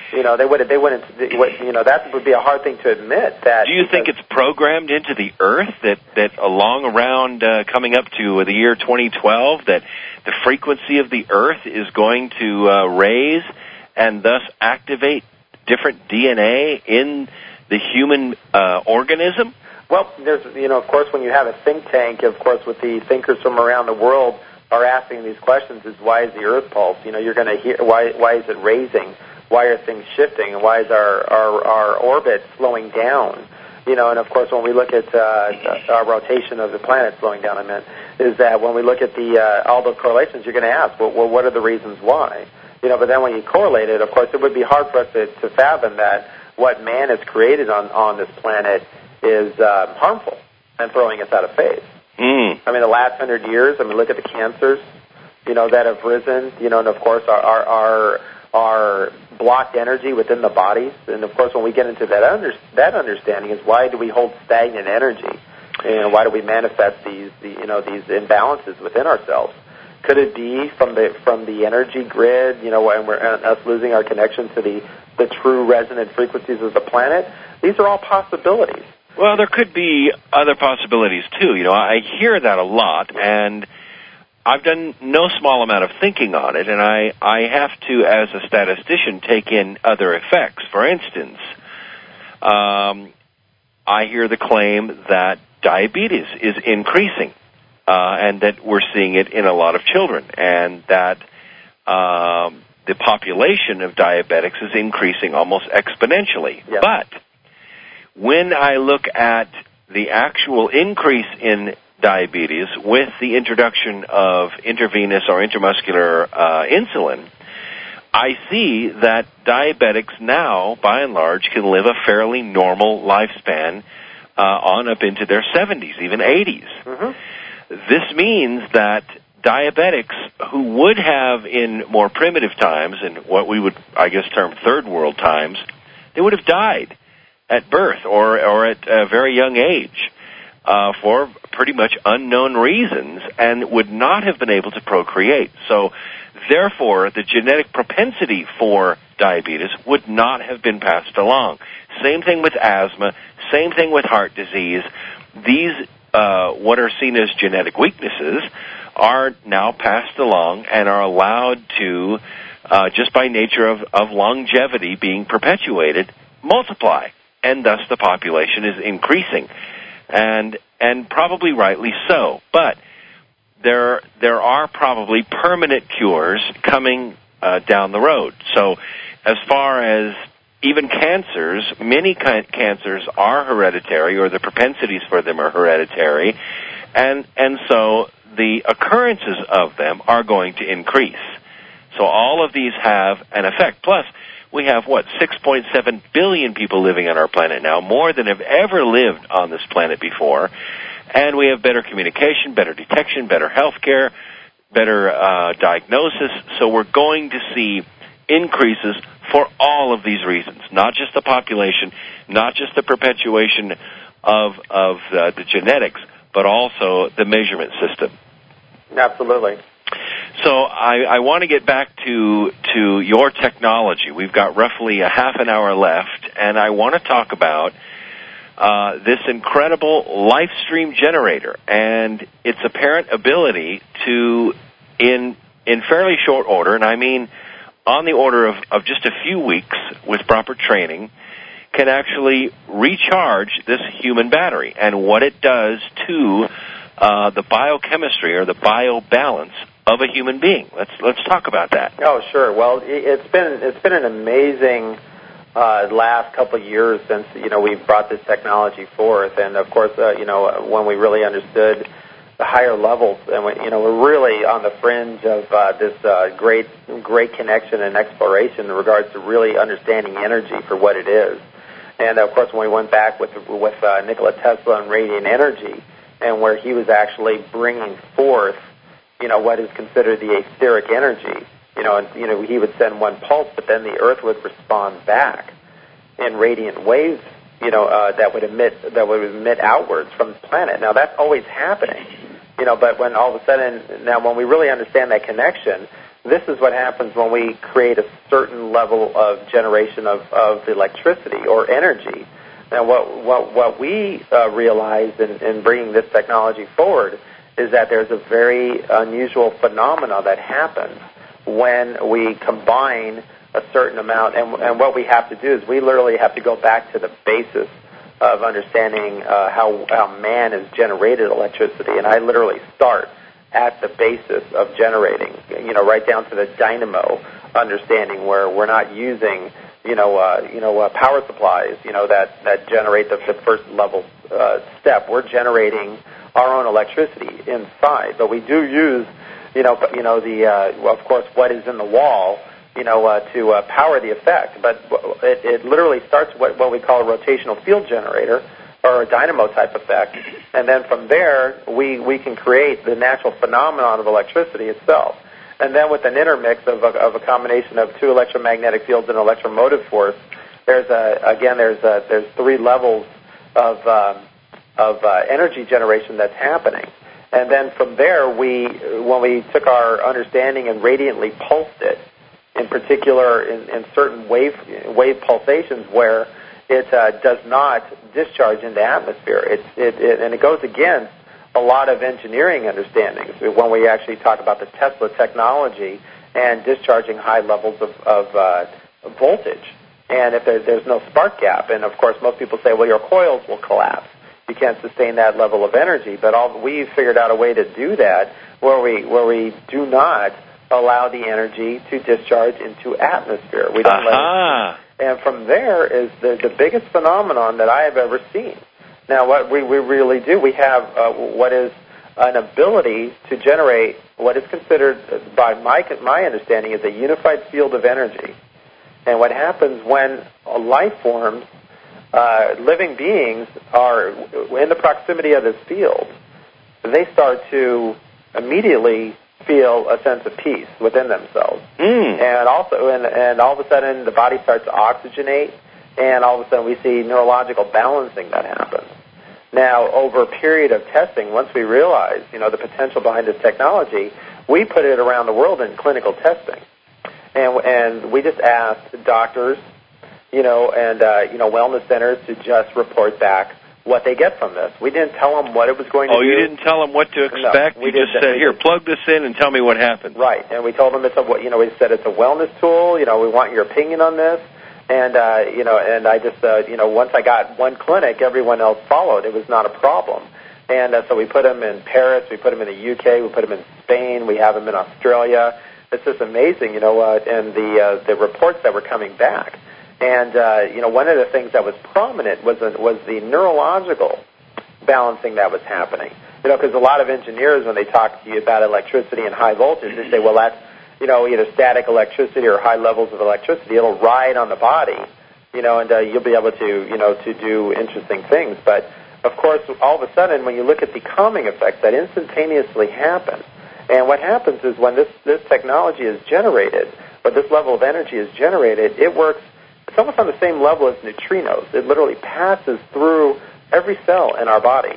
You know, they would they wouldn't. They would, you know, that would be a hard thing to admit. That do you think it's programmed into the Earth that that along around uh, coming up to the year twenty twelve that the frequency of the Earth is going to uh, raise and thus activate different D N A in the human uh, organism? Well, there's, you know, of course, when you have a think tank, of course, with the thinkers from around the world are asking these questions: is why is the Earth pulse? You know, you're going to hear why why is it raising? Why are things shifting? And why is our our, our orbit slowing down? You know, and of course, when we look at uh, our rotation of the planet slowing down, I meant, is that when we look at the uh, all those correlations, you're going to ask, well, well, what are the reasons why? You know, but then when you correlate it, of course, it would be hard for us to, to fathom that what man has created on on this planet is uh, harmful and throwing us out of phase. Mm. I mean, the last hundred years, I mean, look at the cancers, you know, that have risen, you know, and of course our, our, our, our blocked energy within the bodies. And of course, when we get into that under, that understanding is why do we hold stagnant energy? And why do we manifest these, the, you know, these imbalances within ourselves? Could it be from the, from the energy grid, you know, when we're us losing our connection to the, the true resonant frequencies of the planet? These are all possibilities. Well, there could be other possibilities, too. You know, I hear that a lot, and I've done no small amount of thinking on it, and I, I have to, as a statistician, take in other effects. For instance, um, I hear the claim that diabetes is increasing, uh, and that we're seeing it in a lot of children, and that um, the population of diabetics is increasing almost exponentially. Yep. But when I look at the actual increase in diabetes with the introduction of intravenous or intramuscular uh, insulin, I see that diabetics now, by and large, can live a fairly normal lifespan uh, on up into their seventies, even eighties. Mm-hmm. This means that diabetics who would have in more primitive times, in what we would, I guess, term third world times, they would have died at birth or, or at a very young age uh, for pretty much unknown reasons and would not have been able to procreate. So, therefore, the genetic propensity for diabetes would not have been passed along. Same thing with asthma, same thing with heart disease. These, uh, what are seen as genetic weaknesses, are now passed along and are allowed to, uh, just by nature of, of longevity being perpetuated, multiply. And thus the population is increasing, and and probably rightly so. But there there are probably permanent cures coming uh, down the road. So as far as even cancers, many cancers are hereditary, or the propensities for them are hereditary, and and so the occurrences of them are going to increase. So all of these have an effect. Plus, we have, what, six point seven billion people living on our planet now, more than have ever lived on this planet before. And we have better communication, better detection, better health care, better uh, diagnosis. So we're going to see increases for all of these reasons, not just the population, not just the perpetuation of, of uh, the genetics, but also the measurement system. Absolutely. So I, I want to get back to to your technology. We've got roughly a half an hour left, and I want to talk about uh, this incredible life stream generator and its apparent ability to, in in fairly short order, and I mean on the order of, of just a few weeks with proper training, can actually recharge this human battery and what it does to uh, the biochemistry or the biobalance of a human being. Let's let's talk about that. Oh, sure. Well, it's been it's been an amazing uh, last couple of years since you know we've brought this technology forth, and of course, uh, you know when we really understood the higher levels, and we, you know we're really on the fringe of uh, this uh, great great connection and exploration in regards to really understanding energy for what it is. And of course, when we went back with with uh, Nikola Tesla and radiant energy, and where he was actually bringing forth, you know, what is considered the etheric energy, you know, and, you know, he would send one pulse, but then the Earth would respond back in radiant waves, you know, uh, that would emit, that would emit outwards from the planet. Now, that's always happening, you know, but when all of a sudden, now when we really understand that connection, this is what happens when we create a certain level of generation of, of electricity or energy. Now, what what, what we uh, realized in, in bringing this technology forward is that there's a very unusual phenomena that happens when we combine a certain amount. And, and what we have to do is we literally have to go back to the basis of understanding uh, how, how man has generated electricity. And I literally start at the basis of generating, you know, right down to the dynamo understanding, where we're not using, you know, uh, you know, uh, power supplies, you know, that, that generate the, the first level uh, step. We're generating our own electricity inside, but we do use, you know, you know, the, uh, well, of course, what is in the wall, you know, uh, to uh, power the effect. But it, it literally starts with what we call a rotational field generator, or a dynamo type effect, and then from there we, we can create the natural phenomenon of electricity itself. And then with an intermix of a, of a combination of two electromagnetic fields and electromotive force, there's a, again there's a, there's three levels of um, of uh, energy generation that's happening. And then from there, we when we took our understanding and radiantly pulsed it, in particular in, in certain wave wave pulsations where it uh, does not discharge into atmosphere. It, it, it, and it goes against a lot of engineering understandings when we actually talk about the Tesla technology and discharging high levels of, of uh, voltage. And if there, there's no spark gap, and of course most people say, well, your coils will collapse. You can't sustain that level of energy. But all, we've figured out a way to do that where we where we do not allow the energy to discharge into atmosphere. We don't uh-huh. let it. And from there is the, the biggest phenomenon that I have ever seen. Now, what we, we really do, we have uh, what is an ability to generate what is considered, by my, my understanding, is a unified field of energy. And what happens when life forms, uh, living beings, are in the proximity of this field, they start to immediately feel a sense of peace within themselves. Mm. And also, and, and all of a sudden, the body starts to oxygenate, and all of a sudden we see neurological balancing that happens. Now, over a period of testing, once we realized, you know, the potential behind this technology, we put it around the world in clinical testing. And, and we just asked doctors, you know, and, uh, you know, wellness centers to just report back what they get from this. We didn't tell them what it was going to oh, do. Oh, you didn't tell them what to expect? No, you just said, here, plug this in and tell me what happened. Right, and we told them it's a, you know, we said it's a wellness tool, you know, we want your opinion on this. And, uh, you know, and I just, uh, you know, once I got one clinic, everyone else followed. It was not a problem. And uh, so we put them in Paris, we put them in the U K, we put them in Spain, we have them in Australia. It's just amazing, you know, uh, and the, uh, the reports that were coming back. And, uh, you know, one of the things that was prominent was, a, was the neurological balancing that was happening. You know, because a lot of engineers, when they talk to you about electricity and high voltage, they say, well, that's, you know, either static electricity or high levels of electricity. It'll ride on the body, you know, and uh, you'll be able to, you know, to do interesting things. But, of course, all of a sudden, when you look at the calming effects that instantaneously happen, and what happens is when this, this technology is generated, or this level of energy is generated, it works, it's almost on the same level as neutrinos. It literally passes through every cell in our body.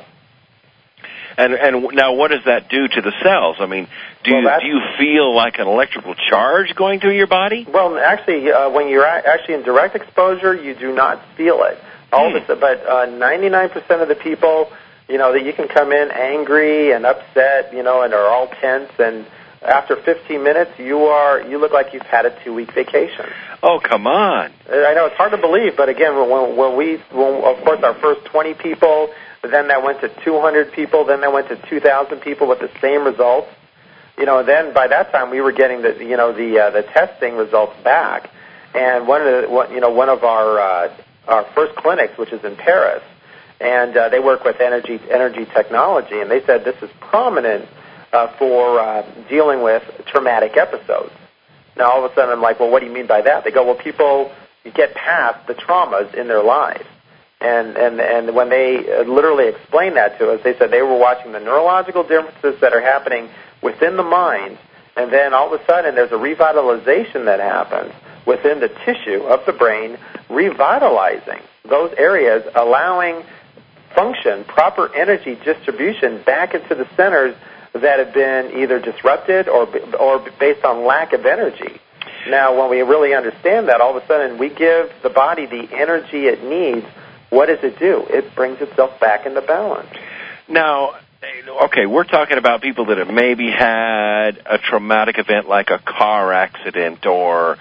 And and now, what does that do to the cells? I mean, do well, you do you feel like an electrical charge going through your body? Well, actually, uh, when you're actually in direct exposure, you do not feel it. All hmm. of it, but uh, ninety-nine percent of the people, you know, that you can come in angry and upset, you know, and are all tense, and after fifteen minutes, you are you look like you've had a two-week vacation. Oh, come on! I know it's hard to believe, but again, when, when we, when, of course, our first twenty people. Then that went to two hundred people. Then that went to two thousand people with the same results. You know, then by that time we were getting the, you know, the uh, the testing results back. And one of the, one, you know, one of our uh, our first clinics, which is in Paris, and uh, they work with energy energy technology, and they said this is prominent uh, for uh, dealing with traumatic episodes. Now all of a sudden I'm like, well, what do you mean by that? They go, well, people get past the traumas in their lives. And, and and when they literally explained that to us, they said they were watching the neurological differences that are happening within the mind, and then all of a sudden there's a revitalization that happens within the tissue of the brain, revitalizing those areas, allowing function, proper energy distribution back into the centers that have been either disrupted or or based on lack of energy. Now, when we really understand that, all of a sudden we give the body the energy it needs. What does it do? It brings itself back into balance. Now, okay, we're talking about people that have maybe had a traumatic event like a car accident, or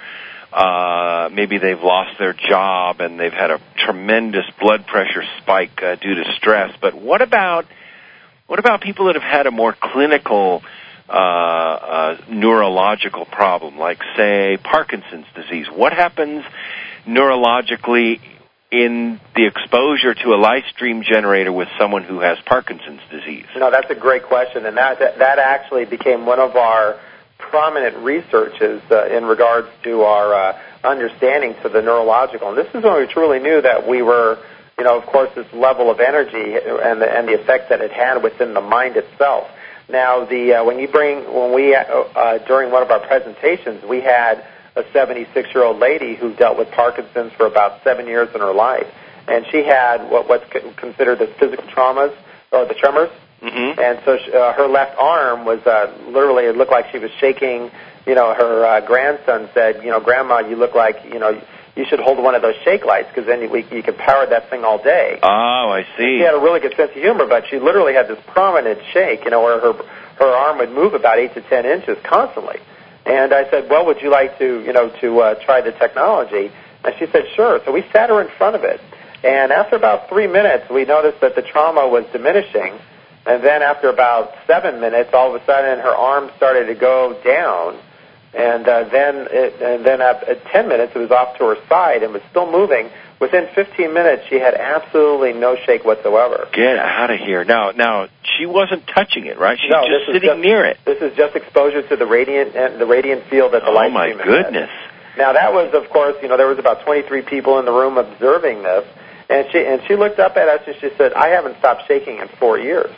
uh, maybe they've lost their job and they've had a tremendous blood pressure spike uh, due to stress. But what about what about people that have had a more clinical uh, uh, neurological problem, like, say, Parkinson's disease? What happens neurologically in the exposure to a live stream generator with someone who has Parkinson's disease? No, that's a great question, and that that, that actually became one of our prominent researches uh, in regards to our uh, understanding to the neurological. And this is when we truly knew that we were, you know, of course, this level of energy and the, and the effect that it had within the mind itself. Now, the uh, when you bring when we uh, uh, during one of our presentations, we had a seventy-six-year-old lady who dealt with Parkinson's for about seven years in her life, and she had what, what's considered the physical traumas or the tremors. Mm-hmm. And so she, uh, her left arm was uh, literally, it looked like she was shaking. You know, her uh, grandson said, you know, Grandma, you look like, you know, you should hold one of those shake lights because then you, you can power that thing all day. Oh, I see. She had a really good sense of humor, but she literally had this prominent shake, you know, where her her arm would move about eight to ten inches constantly. And I said, well, would you like to, you know, to uh, try the technology? And she said, sure. So we sat her in front of it. And after about three minutes, we noticed that the trauma was diminishing. And then after about seven minutes, all of a sudden her arm started to go down. And uh, then it, and then at, at ten minutes, it was off to her side and was still moving. Within fifteen minutes, she had absolutely no shake whatsoever. Get out of here. Now, now she wasn't touching it, right? She's no, just this sitting just, near it. This is just exposure to the radiant the radiant field that the oh, light my stream goodness. has. Now, that was, of course, you know, there was about twenty-three people in the room observing this. And she, and she looked up at us and she said, I haven't stopped shaking in four years.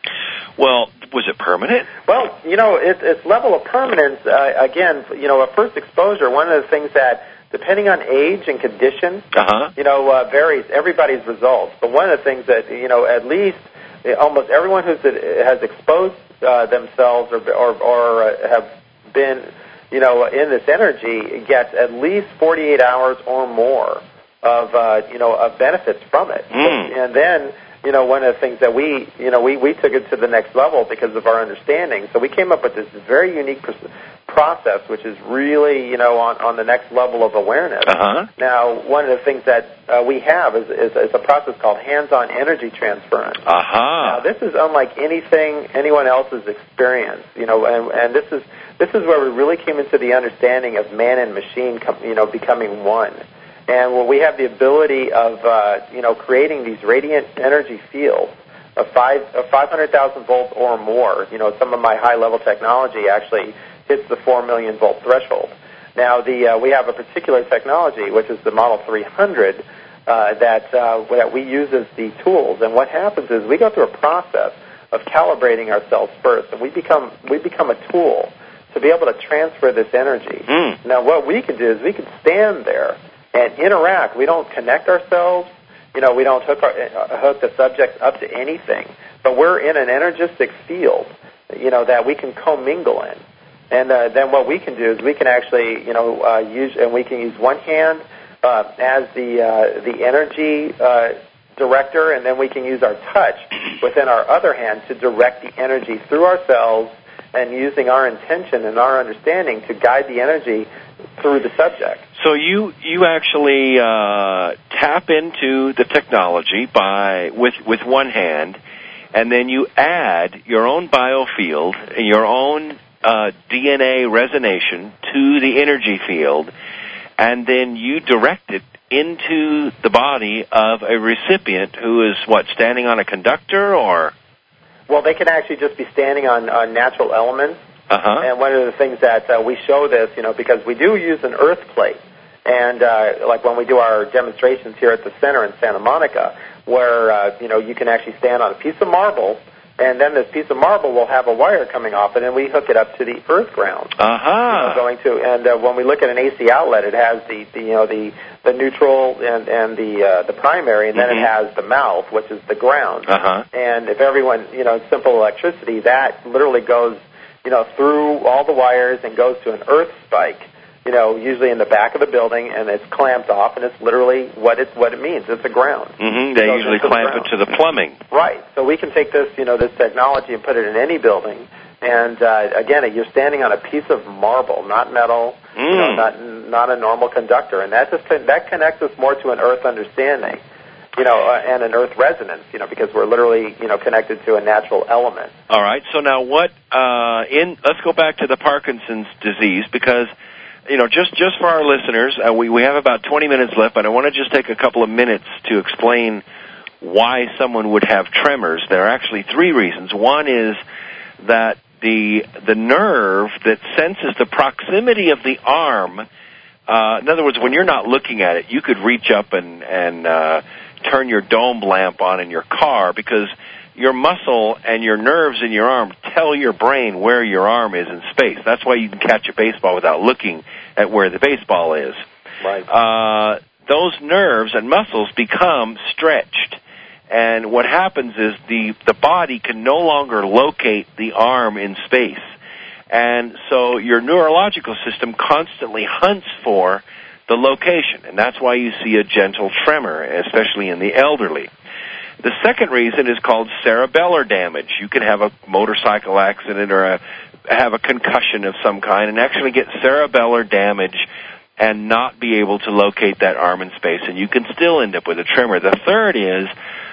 Well, was it permanent? Well, you know, it, its level of permanence, uh, again, you know, a first exposure, one of the things that, depending on age and condition, uh-huh. you know, uh, varies everybody's results. But one of the things that, you know, at least almost everyone who has exposed uh, themselves or, or, or uh, have been, you know, in this energy gets at least forty-eight hours or more of, uh, you know, of benefits from it. Mm. And then, you know, one of the things that we, you know, we, we took it to the next level because of our understanding. So we came up with this very unique pr- process, which is really, you know, on, on the next level of awareness. Uh-huh. Now, one of the things that uh, we have is, is, is a process called hands-on energy transference. Uh-huh. Now, this is unlike anything anyone else has experienced, you know, and, and this is this is where we really came into the understanding of man and machine, com- you know, becoming one. And where we have the ability of, uh, you know, creating these radiant energy fields of five, of five hundred thousand volts or more. You know, some of my high-level technology actually hits the four million volt threshold. Now, the uh, we have a particular technology, which is the Model three hundred, uh, that uh, that we use as the tools. And what happens is we go through a process of calibrating ourselves first, and we become we become a tool to be able to transfer this energy. Mm. Now, what we can do is we can stand there and interact. We don't connect ourselves. You know, we don't hook, our, uh, hook the subject up to anything. But we're in an energistic field, you know, that we can commingle in. And uh, then what we can do is we can actually, you know, uh, use, and we can use one hand uh, as the uh, the energy uh, director, and then we can use our touch within our other hand to direct the energy through ourselves and using our intention and our understanding to guide the energy through the subject. So you you actually uh, tap into the technology by with with one hand, and then you add your own biofield, your own uh, D N A resonation to the energy field, and then you direct it into the body of a recipient who is what, standing on a conductor or? Well, they can actually just be standing on, on natural elements. Uh-huh. And one of the things that uh, we show this, you know, because we do use an earth plate. And uh, like when we do our demonstrations here at the center in Santa Monica, where, uh, you know, you can actually stand on a piece of marble and then this piece of marble will have a wire coming off it, and we hook it up to the earth ground. Uh-huh. You know, going to, and uh, when we look at an A C outlet, it has the, the you know the the neutral and and the uh, the primary, and then mm-hmm. it has the mouth, which is the ground. Uh-huh. And if everyone, you know, simple electricity, that literally goes, you know, through all the wires and goes to an earth spike. You know, usually in the back of the building, and it's clamped off, and it's literally what it what it means. It's a ground. Mm-hmm. They usually clamp it to the plumbing. Right. So we can take this, you know, this technology and put it in any building. And uh, again, you're standing on a piece of marble, not metal, mm. you know, not not a normal conductor, and that just that connects us more to an earth understanding, you know, uh, and an earth resonance, you know, because we're literally, you know, connected to a natural element. All right. So now, what uh, in? Let's go back to the Parkinson's disease, because, you know, just, just for our listeners, uh, we, we have about twenty minutes left, but I want to just take a couple of minutes to explain why someone would have tremors. There are actually three reasons. One is that the the nerve that senses the proximity of the arm, uh, in other words, when you're not looking at it, you could reach up and, and uh, turn your dome lamp on in your car, because your muscle and your nerves in your arm tell your brain where your arm is in space. That's why you can catch a baseball without looking at where the baseball is. Right. Uh, those nerves and muscles become stretched, and what happens is the, the body can no longer locate the arm in space. And so your neurological system constantly hunts for the location, and that's why you see a gentle tremor, especially in the elderly. The second reason is called cerebellar damage. You can have a motorcycle accident or a, have a concussion of some kind and actually get cerebellar damage and not be able to locate that arm in space, and you can still end up with a tremor. The third is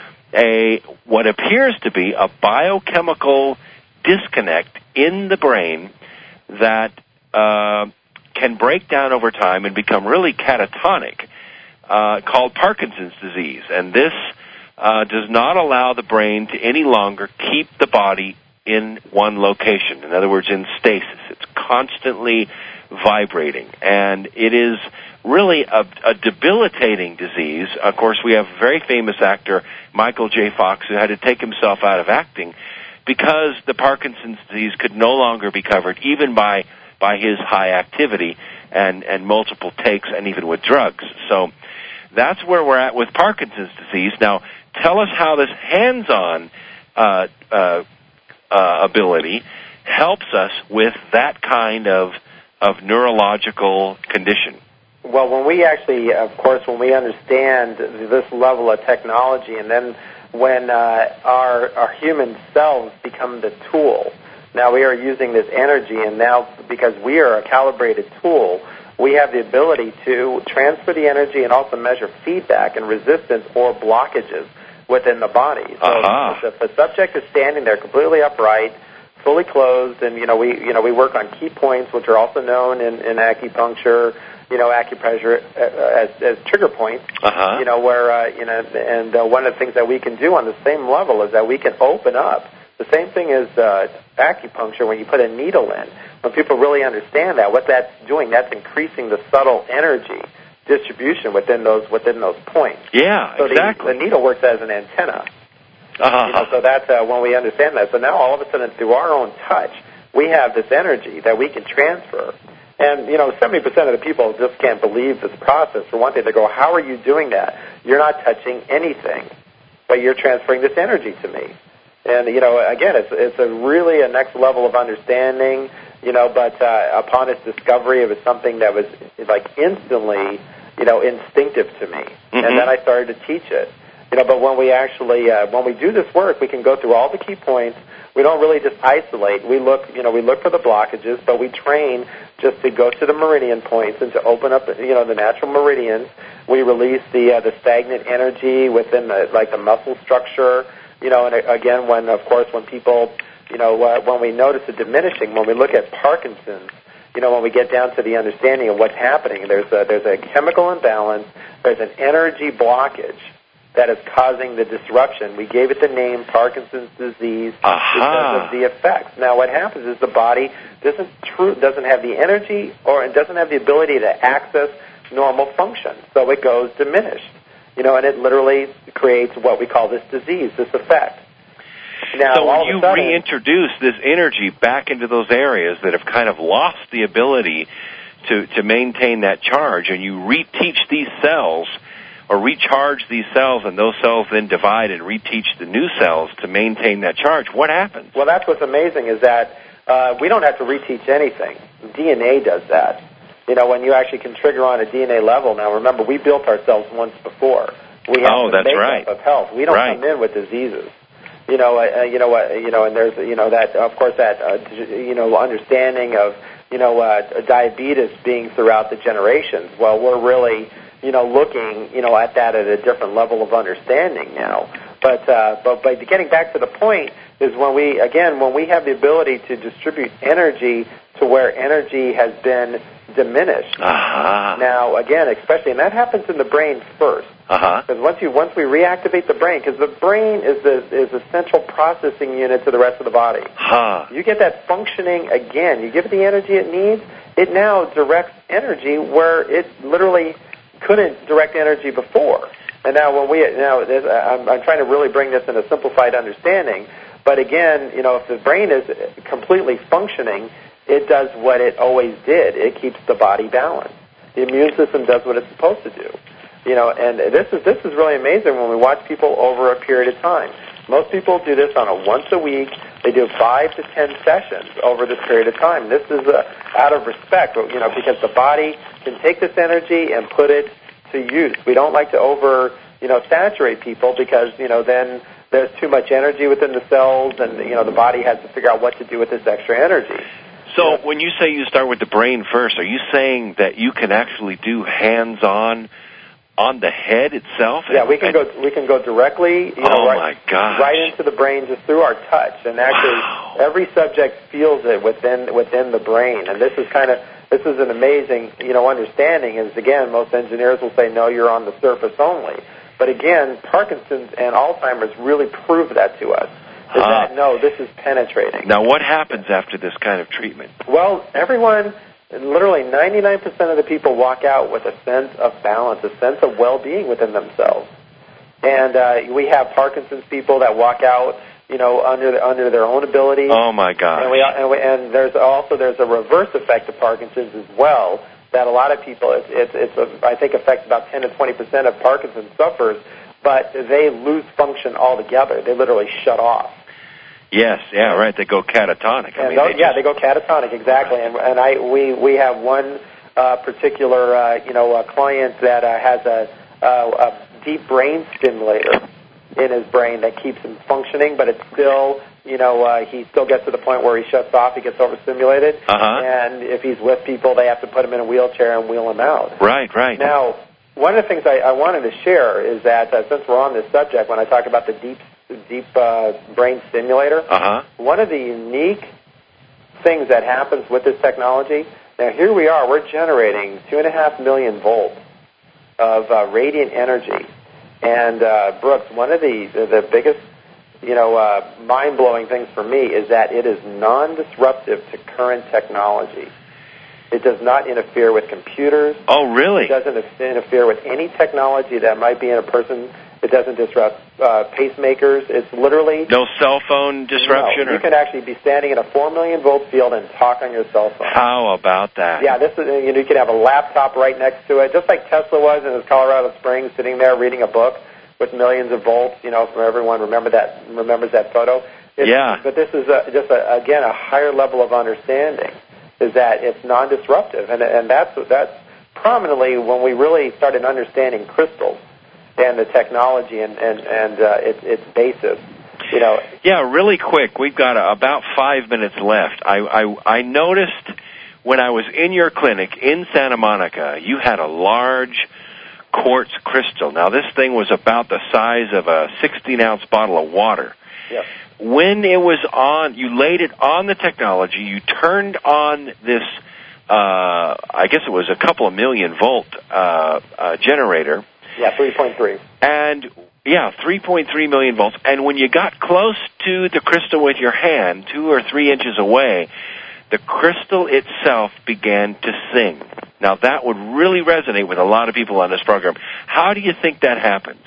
a what appears to be a biochemical disconnect in the brain that uh, can break down over time and become really catatonic, uh, called Parkinson's disease. And this uh, does not allow the brain to any longer keep the body in one location. In other words, in stasis. It's constantly vibrating. And it is really a, a debilitating disease. Of course, we have a very famous actor, Michael J. Fox, who had to take himself out of acting because the Parkinson's disease could no longer be covered, even by by his high activity and, and multiple takes, and even with drugs. So that's where we're at with Parkinson's disease. Now, tell us how this hands-on uh, uh, uh, ability helps us with that kind of of neurological condition. Well, when we actually, of course, when we understand this level of technology, and then when uh, our our human selves become the tool. Now we are using this energy, and now because we are a calibrated tool, we have the ability to transfer the energy and also measure feedback and resistance or blockages within the body. So uh-huh. if the subject is standing there completely upright, fully closed, and you know we you know we work on key points, which are also known in, in acupuncture, you know, acupressure uh, as, as trigger points. Uh-huh. You know where uh, you know, and uh, one of the things that we can do on the same level is that we can open up. The same thing as uh, acupuncture when you put a needle in. When people really understand that, what that's doing, that's increasing the subtle energy distribution within those within those points. Yeah, so exactly. The, the needle works as an antenna. Uh-huh. You know, so that's uh, when we understand that. So now all of a sudden, through our own touch, we have this energy that we can transfer. And, you know, seventy percent of the people just can't believe this process. For one thing, they go, how are you doing that? You're not touching anything, but you're transferring this energy to me. And, you know, again, it's it's a really a next level of understanding, you know, but uh, upon its discovery, it was something that was, like, instantly, you know, instinctive to me. Mm-hmm. And then I started to teach it. You know, but when we actually, uh, when we do this work, we can go through all the key points. We don't really just isolate. We look, you know, we look for the blockages, but we train just to go to the meridian points and to open up, you know, the natural meridians. We release the uh, the stagnant energy within the, like the muscle structure. You know, and again, when, of course, when people, you know, uh, when we notice a diminishing, when we look at Parkinson's, you know, when we get down to the understanding of what's happening, there's a, there's a chemical imbalance, there's an energy blockage that is causing the disruption. We gave it the name Parkinson's disease uh-huh. because of the effects. Now, what happens is the body doesn't true, doesn't have the energy or it doesn't have the ability to access normal function, so it goes diminished. You know, and it literally creates what we call this disease, this effect. Now, so when all you of a sudden, reintroduce this energy back into those areas that have kind of lost the ability to, to maintain that charge, and you reteach these cells or recharge these cells, and those cells then divide and reteach the new cells to maintain that charge, what happens? Well, that's what's amazing is that uh, we don't have to reteach anything. D N A does that. You know, when you actually can trigger on a D N A level. Now, remember, we built ourselves once before. We have oh, the that's makeup right. of health. We don't right. come in with diseases. You know, uh, you know, uh, you know, and there's, you know, that, of course, that, uh, you know, understanding of, you know, uh, diabetes being throughout the generations. Well, we're really, you know, looking, you know, at that at a different level of understanding now. But, uh, but, but getting back to the point is when we, again, when we have the ability to distribute energy to where energy has been diminished. Uh-huh. Now, again, especially, and that happens in the brain first. Uh-huh. Because once you once we reactivate the brain, because the brain is the is the central processing unit to the rest of the body. Huh. You get that functioning again. You give it the energy it needs. It now directs energy where it literally couldn't direct energy before. And now when we now this, I'm, I'm trying to really bring this in a simplified understanding. But again, you know, if the brain is completely functioning, it does what it always did. It keeps the body balanced. The immune system does what it's supposed to do. You know, and this is this is really amazing when we watch people over a period of time. Most people do this on a once a week. They do five to ten sessions over this period of time. This is uh, out of respect, you know, because the body can take this energy and put it to use. We don't like to over, you know, saturate people because, you know, then there's too much energy within the cells, and, you know, the body has to figure out what to do with this extra energy. So yeah. When you say you start with the brain first, are you saying that you can actually do hands-on on the head itself? Yeah, we can go. We can go directly. You know, oh right, my gosh. right into the brain just through our touch, and actually, wow. every subject feels it within within the brain. And this is kind of this is an amazing, you know, understanding. Is again, most engineers will say, no, you're on the surface only. But again, Parkinson's and Alzheimer's really prove that to us. Is uh, that no, this is penetrating. Now, what happens after this kind of treatment? Well, everyone. Literally ninety-nine percent of the people walk out with a sense of balance, a sense of well-being within themselves. And uh, we have Parkinson's people that walk out, you know, under the, under their own ability. Oh my gosh! And, we, and, we, and there's also there's a reverse effect of Parkinson's as well. That a lot of people, it's it's, it's a, I think affects about ten to twenty percent of Parkinson's sufferers, but they lose function altogether. They literally shut off. Yes, yeah, right. They go catatonic. I mean, those, they yeah, just... they go catatonic, exactly. And, and I, we, we have one uh, particular, uh, you know, uh, client that uh, has a, uh, a deep brain stimulator in his brain that keeps him functioning, but it's still, you know, uh, he still gets to the point where he shuts off, he gets overstimulated, uh-huh. and if he's with people, they have to put him in a wheelchair and wheel him out. Right, right. Now, one of the things I, I wanted to share is that uh, since we're on this subject, when I talk about the deep deep uh, brain stimulator, uh-huh. one of the unique things that happens with this technology, now here we are, we're generating two and a half million volts of uh, radiant energy. And uh, Brooks, one of the, the, the biggest, you know, uh, mind-blowing things for me is that it is non-disruptive to current technology. It does not interfere with computers. Oh, really? It doesn't interfere with any technology that might be in a person. It doesn't disrupt uh, pacemakers. It's literally... No cell phone disruption? No. Or? You can actually be standing in a four million volt field and talk on your cell phone. How about that? Yeah, this is, you know, you can have a laptop right next to it, just like Tesla was in his Colorado Springs, sitting there reading a book with millions of volts, you know, from everyone remember that remembers that photo. It's, yeah. But this is a, just, a, again, a higher level of understanding, is that it's non-disruptive. And, and that's, that's prominently when we really started understanding crystals and the technology and, and, and uh, its, its basis. You know. Yeah, really quick. We've got a, about five minutes left. I, I, I noticed when I was in your clinic in Santa Monica, you had a large quartz crystal. Now, this thing was about the size of a sixteen-ounce bottle of water. Yep. When it was on, you laid it on the technology, you turned on this, uh, I guess it was a couple of million volt uh, uh, generator. Yeah, three point three. And, yeah, three point three million volts. And when you got close to the crystal with your hand, two or three inches away, the crystal itself began to sing. Now, that would really resonate with a lot of people on this program. How do you think that happens?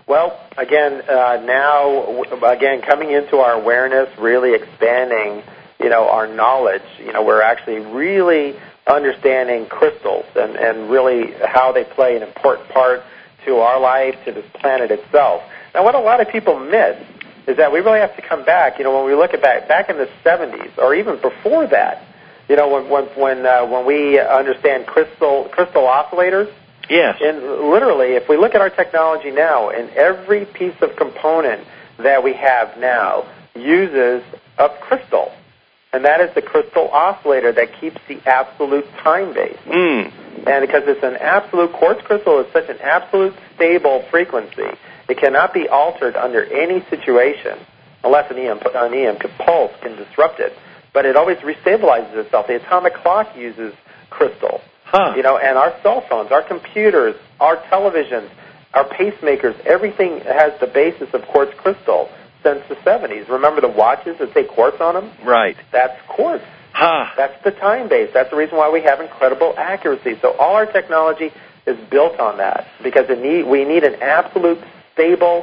Well, again, uh, now, again, coming into our awareness, really expanding, you know, our knowledge. You know, we're actually really understanding crystals and, and really how they play an important part to our life, to this planet itself. Now, what a lot of people miss is that we really have to come back. You know, when we look at back, back in the seventies, or even before that, you know, when when when, uh, when we understand crystal crystal oscillators. Yes. And literally, if we look at our technology now, and every piece of component that we have now uses a crystal, and that is the crystal oscillator that keeps the absolute time base. Mm. And because it's an absolute, quartz crystal is such an absolute stable frequency, it cannot be altered under any situation unless an E M, an E M pulse can disrupt it. But it always restabilizes itself. The atomic clock uses crystal. Huh. You know, and our cell phones, our computers, our televisions, our pacemakers, everything has the basis of quartz crystal since the seventies. Remember the watches that say quartz on them? Right. That's quartz. Huh. That's the time base. That's the reason why we have incredible accuracy. So all our technology is built on that because it need, we need an absolute stable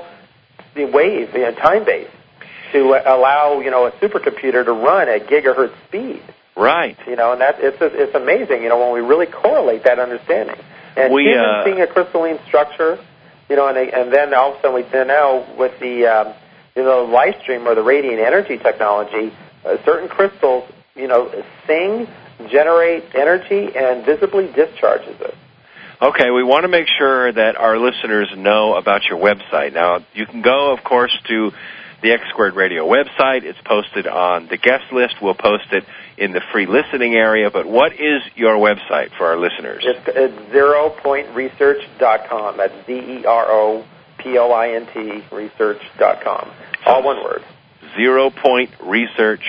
wave, you know, time base to allow, you know, a supercomputer to run at gigahertz speed. Right. You know, and that it's it's amazing, you know, when we really correlate that understanding. And we, even uh, seeing a crystalline structure, you know, and and then all of a sudden we then now with the um, you know light stream or the radiant energy technology, uh, certain crystals, you know, sing, generate energy, and visibly discharges it. Okay, we want to make sure that our listeners know about your website. Now, you can go, of course, to the X Squared Radio website. It's posted on the guest list. We'll post it in the free listening area. But what is your website for our listeners? It's, it's zero point research dot com. That's Z E R O P O I N T research dot com. All one word. zero point research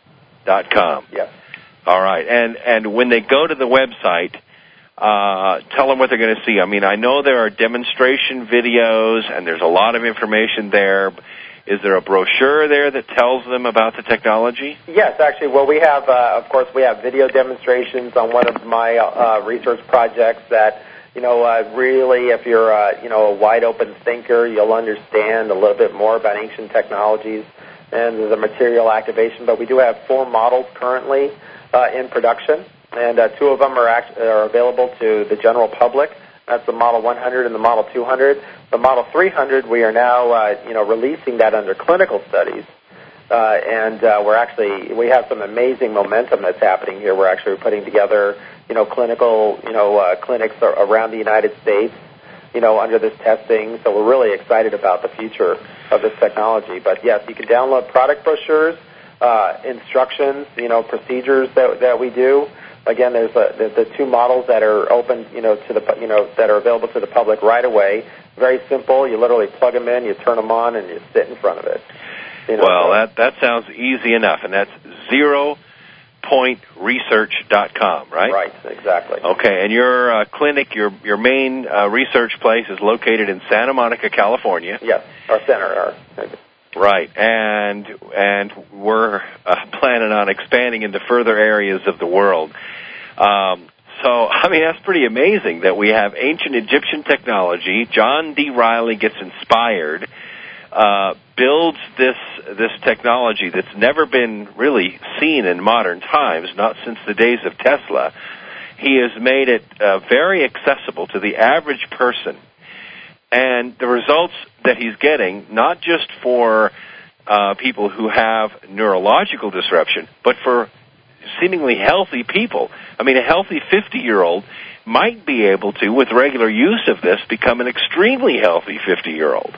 dot com. Yes. All right. And and when they go to the website, uh, tell them what they're going to see. I mean, I know there are demonstration videos, and there's a lot of information there. Is there a brochure there that tells them about the technology? Yes, actually. Well, we have, uh, of course, we have video demonstrations on one of my uh, research projects that, you know, uh, really, if you're, uh, you know, a wide-open thinker, you'll understand a little bit more about ancient technologies and the material activation. But we do have four models currently uh, in production, and uh, two of them are, act- are available to the general public. That's the Model one hundred and the Model two hundred. The Model three hundred, we are now, uh, you know, releasing that under clinical studies, uh, and uh, we're actually we have some amazing momentum that's happening here. We're actually putting together, you know, clinical, you know, uh, clinics around the United States, you know, under this testing. So we're really excited about the future of this technology. But yes, you can download product brochures, uh, instructions, you know, procedures that that we do. Again, there's a, the, the two models that are open, you know, to the you know that are available to the public right away. Very simple. You literally plug them in, you turn them on, and you sit in front of it. You know, well, so. that that sounds easy enough, and that's zero point research dot com, right? Right, exactly. Okay, and your uh, clinic, your your main uh, research place is located in Santa Monica, California. Yes, our center. Our, Right, and and we're uh, planning on expanding into further areas of the world. Um, so, I mean, that's pretty amazing that we have ancient Egyptian technology. John D. Reilly gets inspired, uh, builds this this technology that's never been really seen in modern times, not since the days of Tesla. He has made it uh, very accessible to the average person. And the results that he's getting, not just for uh, people who have neurological disruption, but for seemingly healthy people. I mean, a healthy fifty-year-old might be able to, with regular use of this, become an extremely healthy fifty-year-old.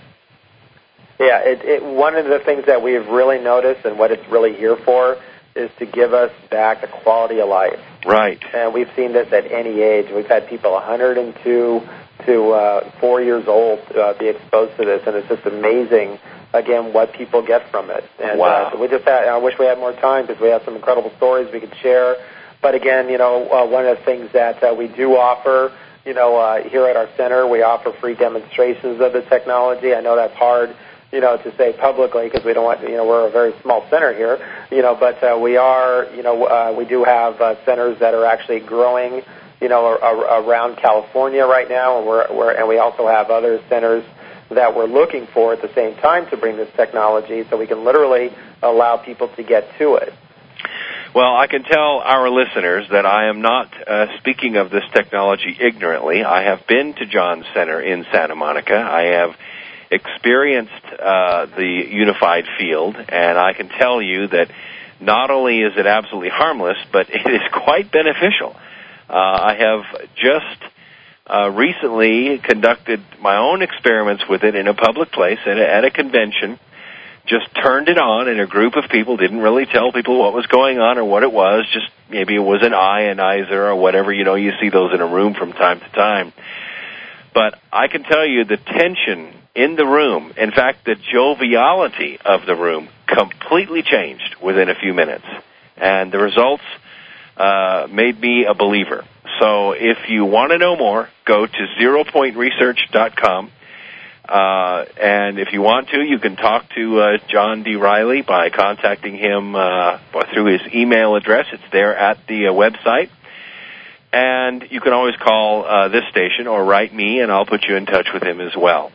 Yeah, it, it, one of the things that we've really noticed and what it's really here for is to give us back the quality of life. Right. And we've seen this at any age. We've had people one hundred two to uh, four years old uh, be exposed to this, and it's just amazing, again, what people get from it. And, wow. Uh, so we just had, I wish we had more time because we have some incredible stories we could share. But again, you know, uh, one of the things that uh, we do offer, you know, uh, here at our center, we offer free demonstrations of the technology. I know that's hard, you know, to say publicly because we don't want, you know, we're a very small center here, you know, but uh, we are, you know, uh, we do have uh, centers that are actually growing, you know, ar- ar- around California right now, and we're, we're and we also have other centers that we're looking for at the same time to bring this technology so we can literally allow people to get to it. Well, I can tell our listeners that I am not uh, speaking of this technology ignorantly. I have been to John Center in Santa Monica. I have experienced uh, the unified field, and I can tell you that not only is it absolutely harmless, but it is quite beneficial. Uh, I have just uh, recently conducted my own experiments with it in a public place at a, at a convention. Just turned it on, and a group of people didn't really tell people what was going on or what it was. Just maybe it was an ionizer or whatever. You know, you see those in a room from time to time. But I can tell you the tension in the room, in fact, the joviality of the room completely changed within a few minutes. And the results uh, made me a believer. So if you want to know more, go to zero point research dot com. Uh, and if you want to, you can talk to uh, John D. Riley by contacting him uh, through his email address. It's there at the uh, website. And you can always call uh, this station or write me, and I'll put you in touch with him as well.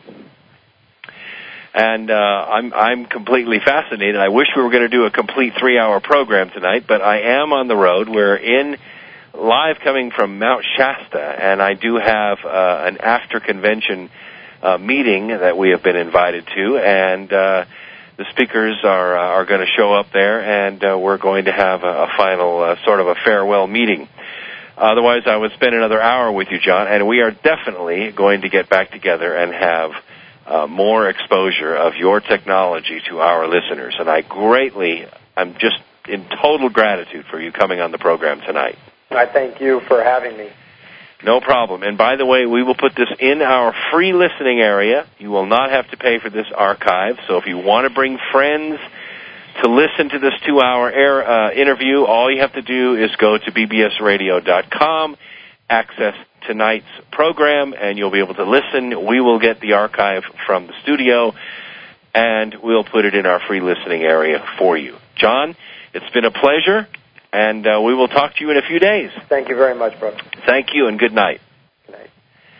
And uh, I'm I'm completely fascinated. I wish we were going to do a complete three-hour program tonight, but I am on the road. We're in live coming from Mount Shasta, and I do have uh, an after-convention Uh, meeting that we have been invited to, and uh, the speakers are uh, are going to show up there, and uh, we're going to have a, a final uh, sort of a farewell meeting. Otherwise, I would spend another hour with you, John, and we are definitely going to get back together and have uh, more exposure of your technology to our listeners. And I greatly, I'm just in total gratitude for you coming on the program tonight. I thank you for having me. No problem. And by the way, we will put this in our free listening area. You will not have to pay for this archive. So if you want to bring friends to listen to this two-hour air, uh, interview, all you have to do is go to b b s radio dot com, access tonight's program, and you'll be able to listen. We will get the archive from the studio, and we'll put it in our free listening area for you. John, it's been a pleasure. And uh, we will talk to you in a few days. Thank you very much, brother. Thank you, and good night. Good night.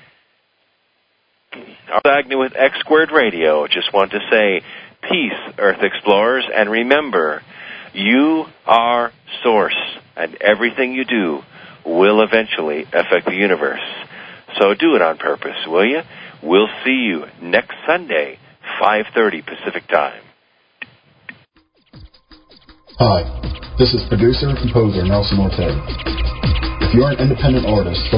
Charles Agnew with X Squared Radio. Just want to say peace, Earth Explorers, and remember, you are Source, and everything you do will eventually affect the universe. So do it on purpose, will you? We'll see you next Sunday, five thirty Pacific Time. Hi. This is producer and composer Nelson Ortega. If you're an independent artist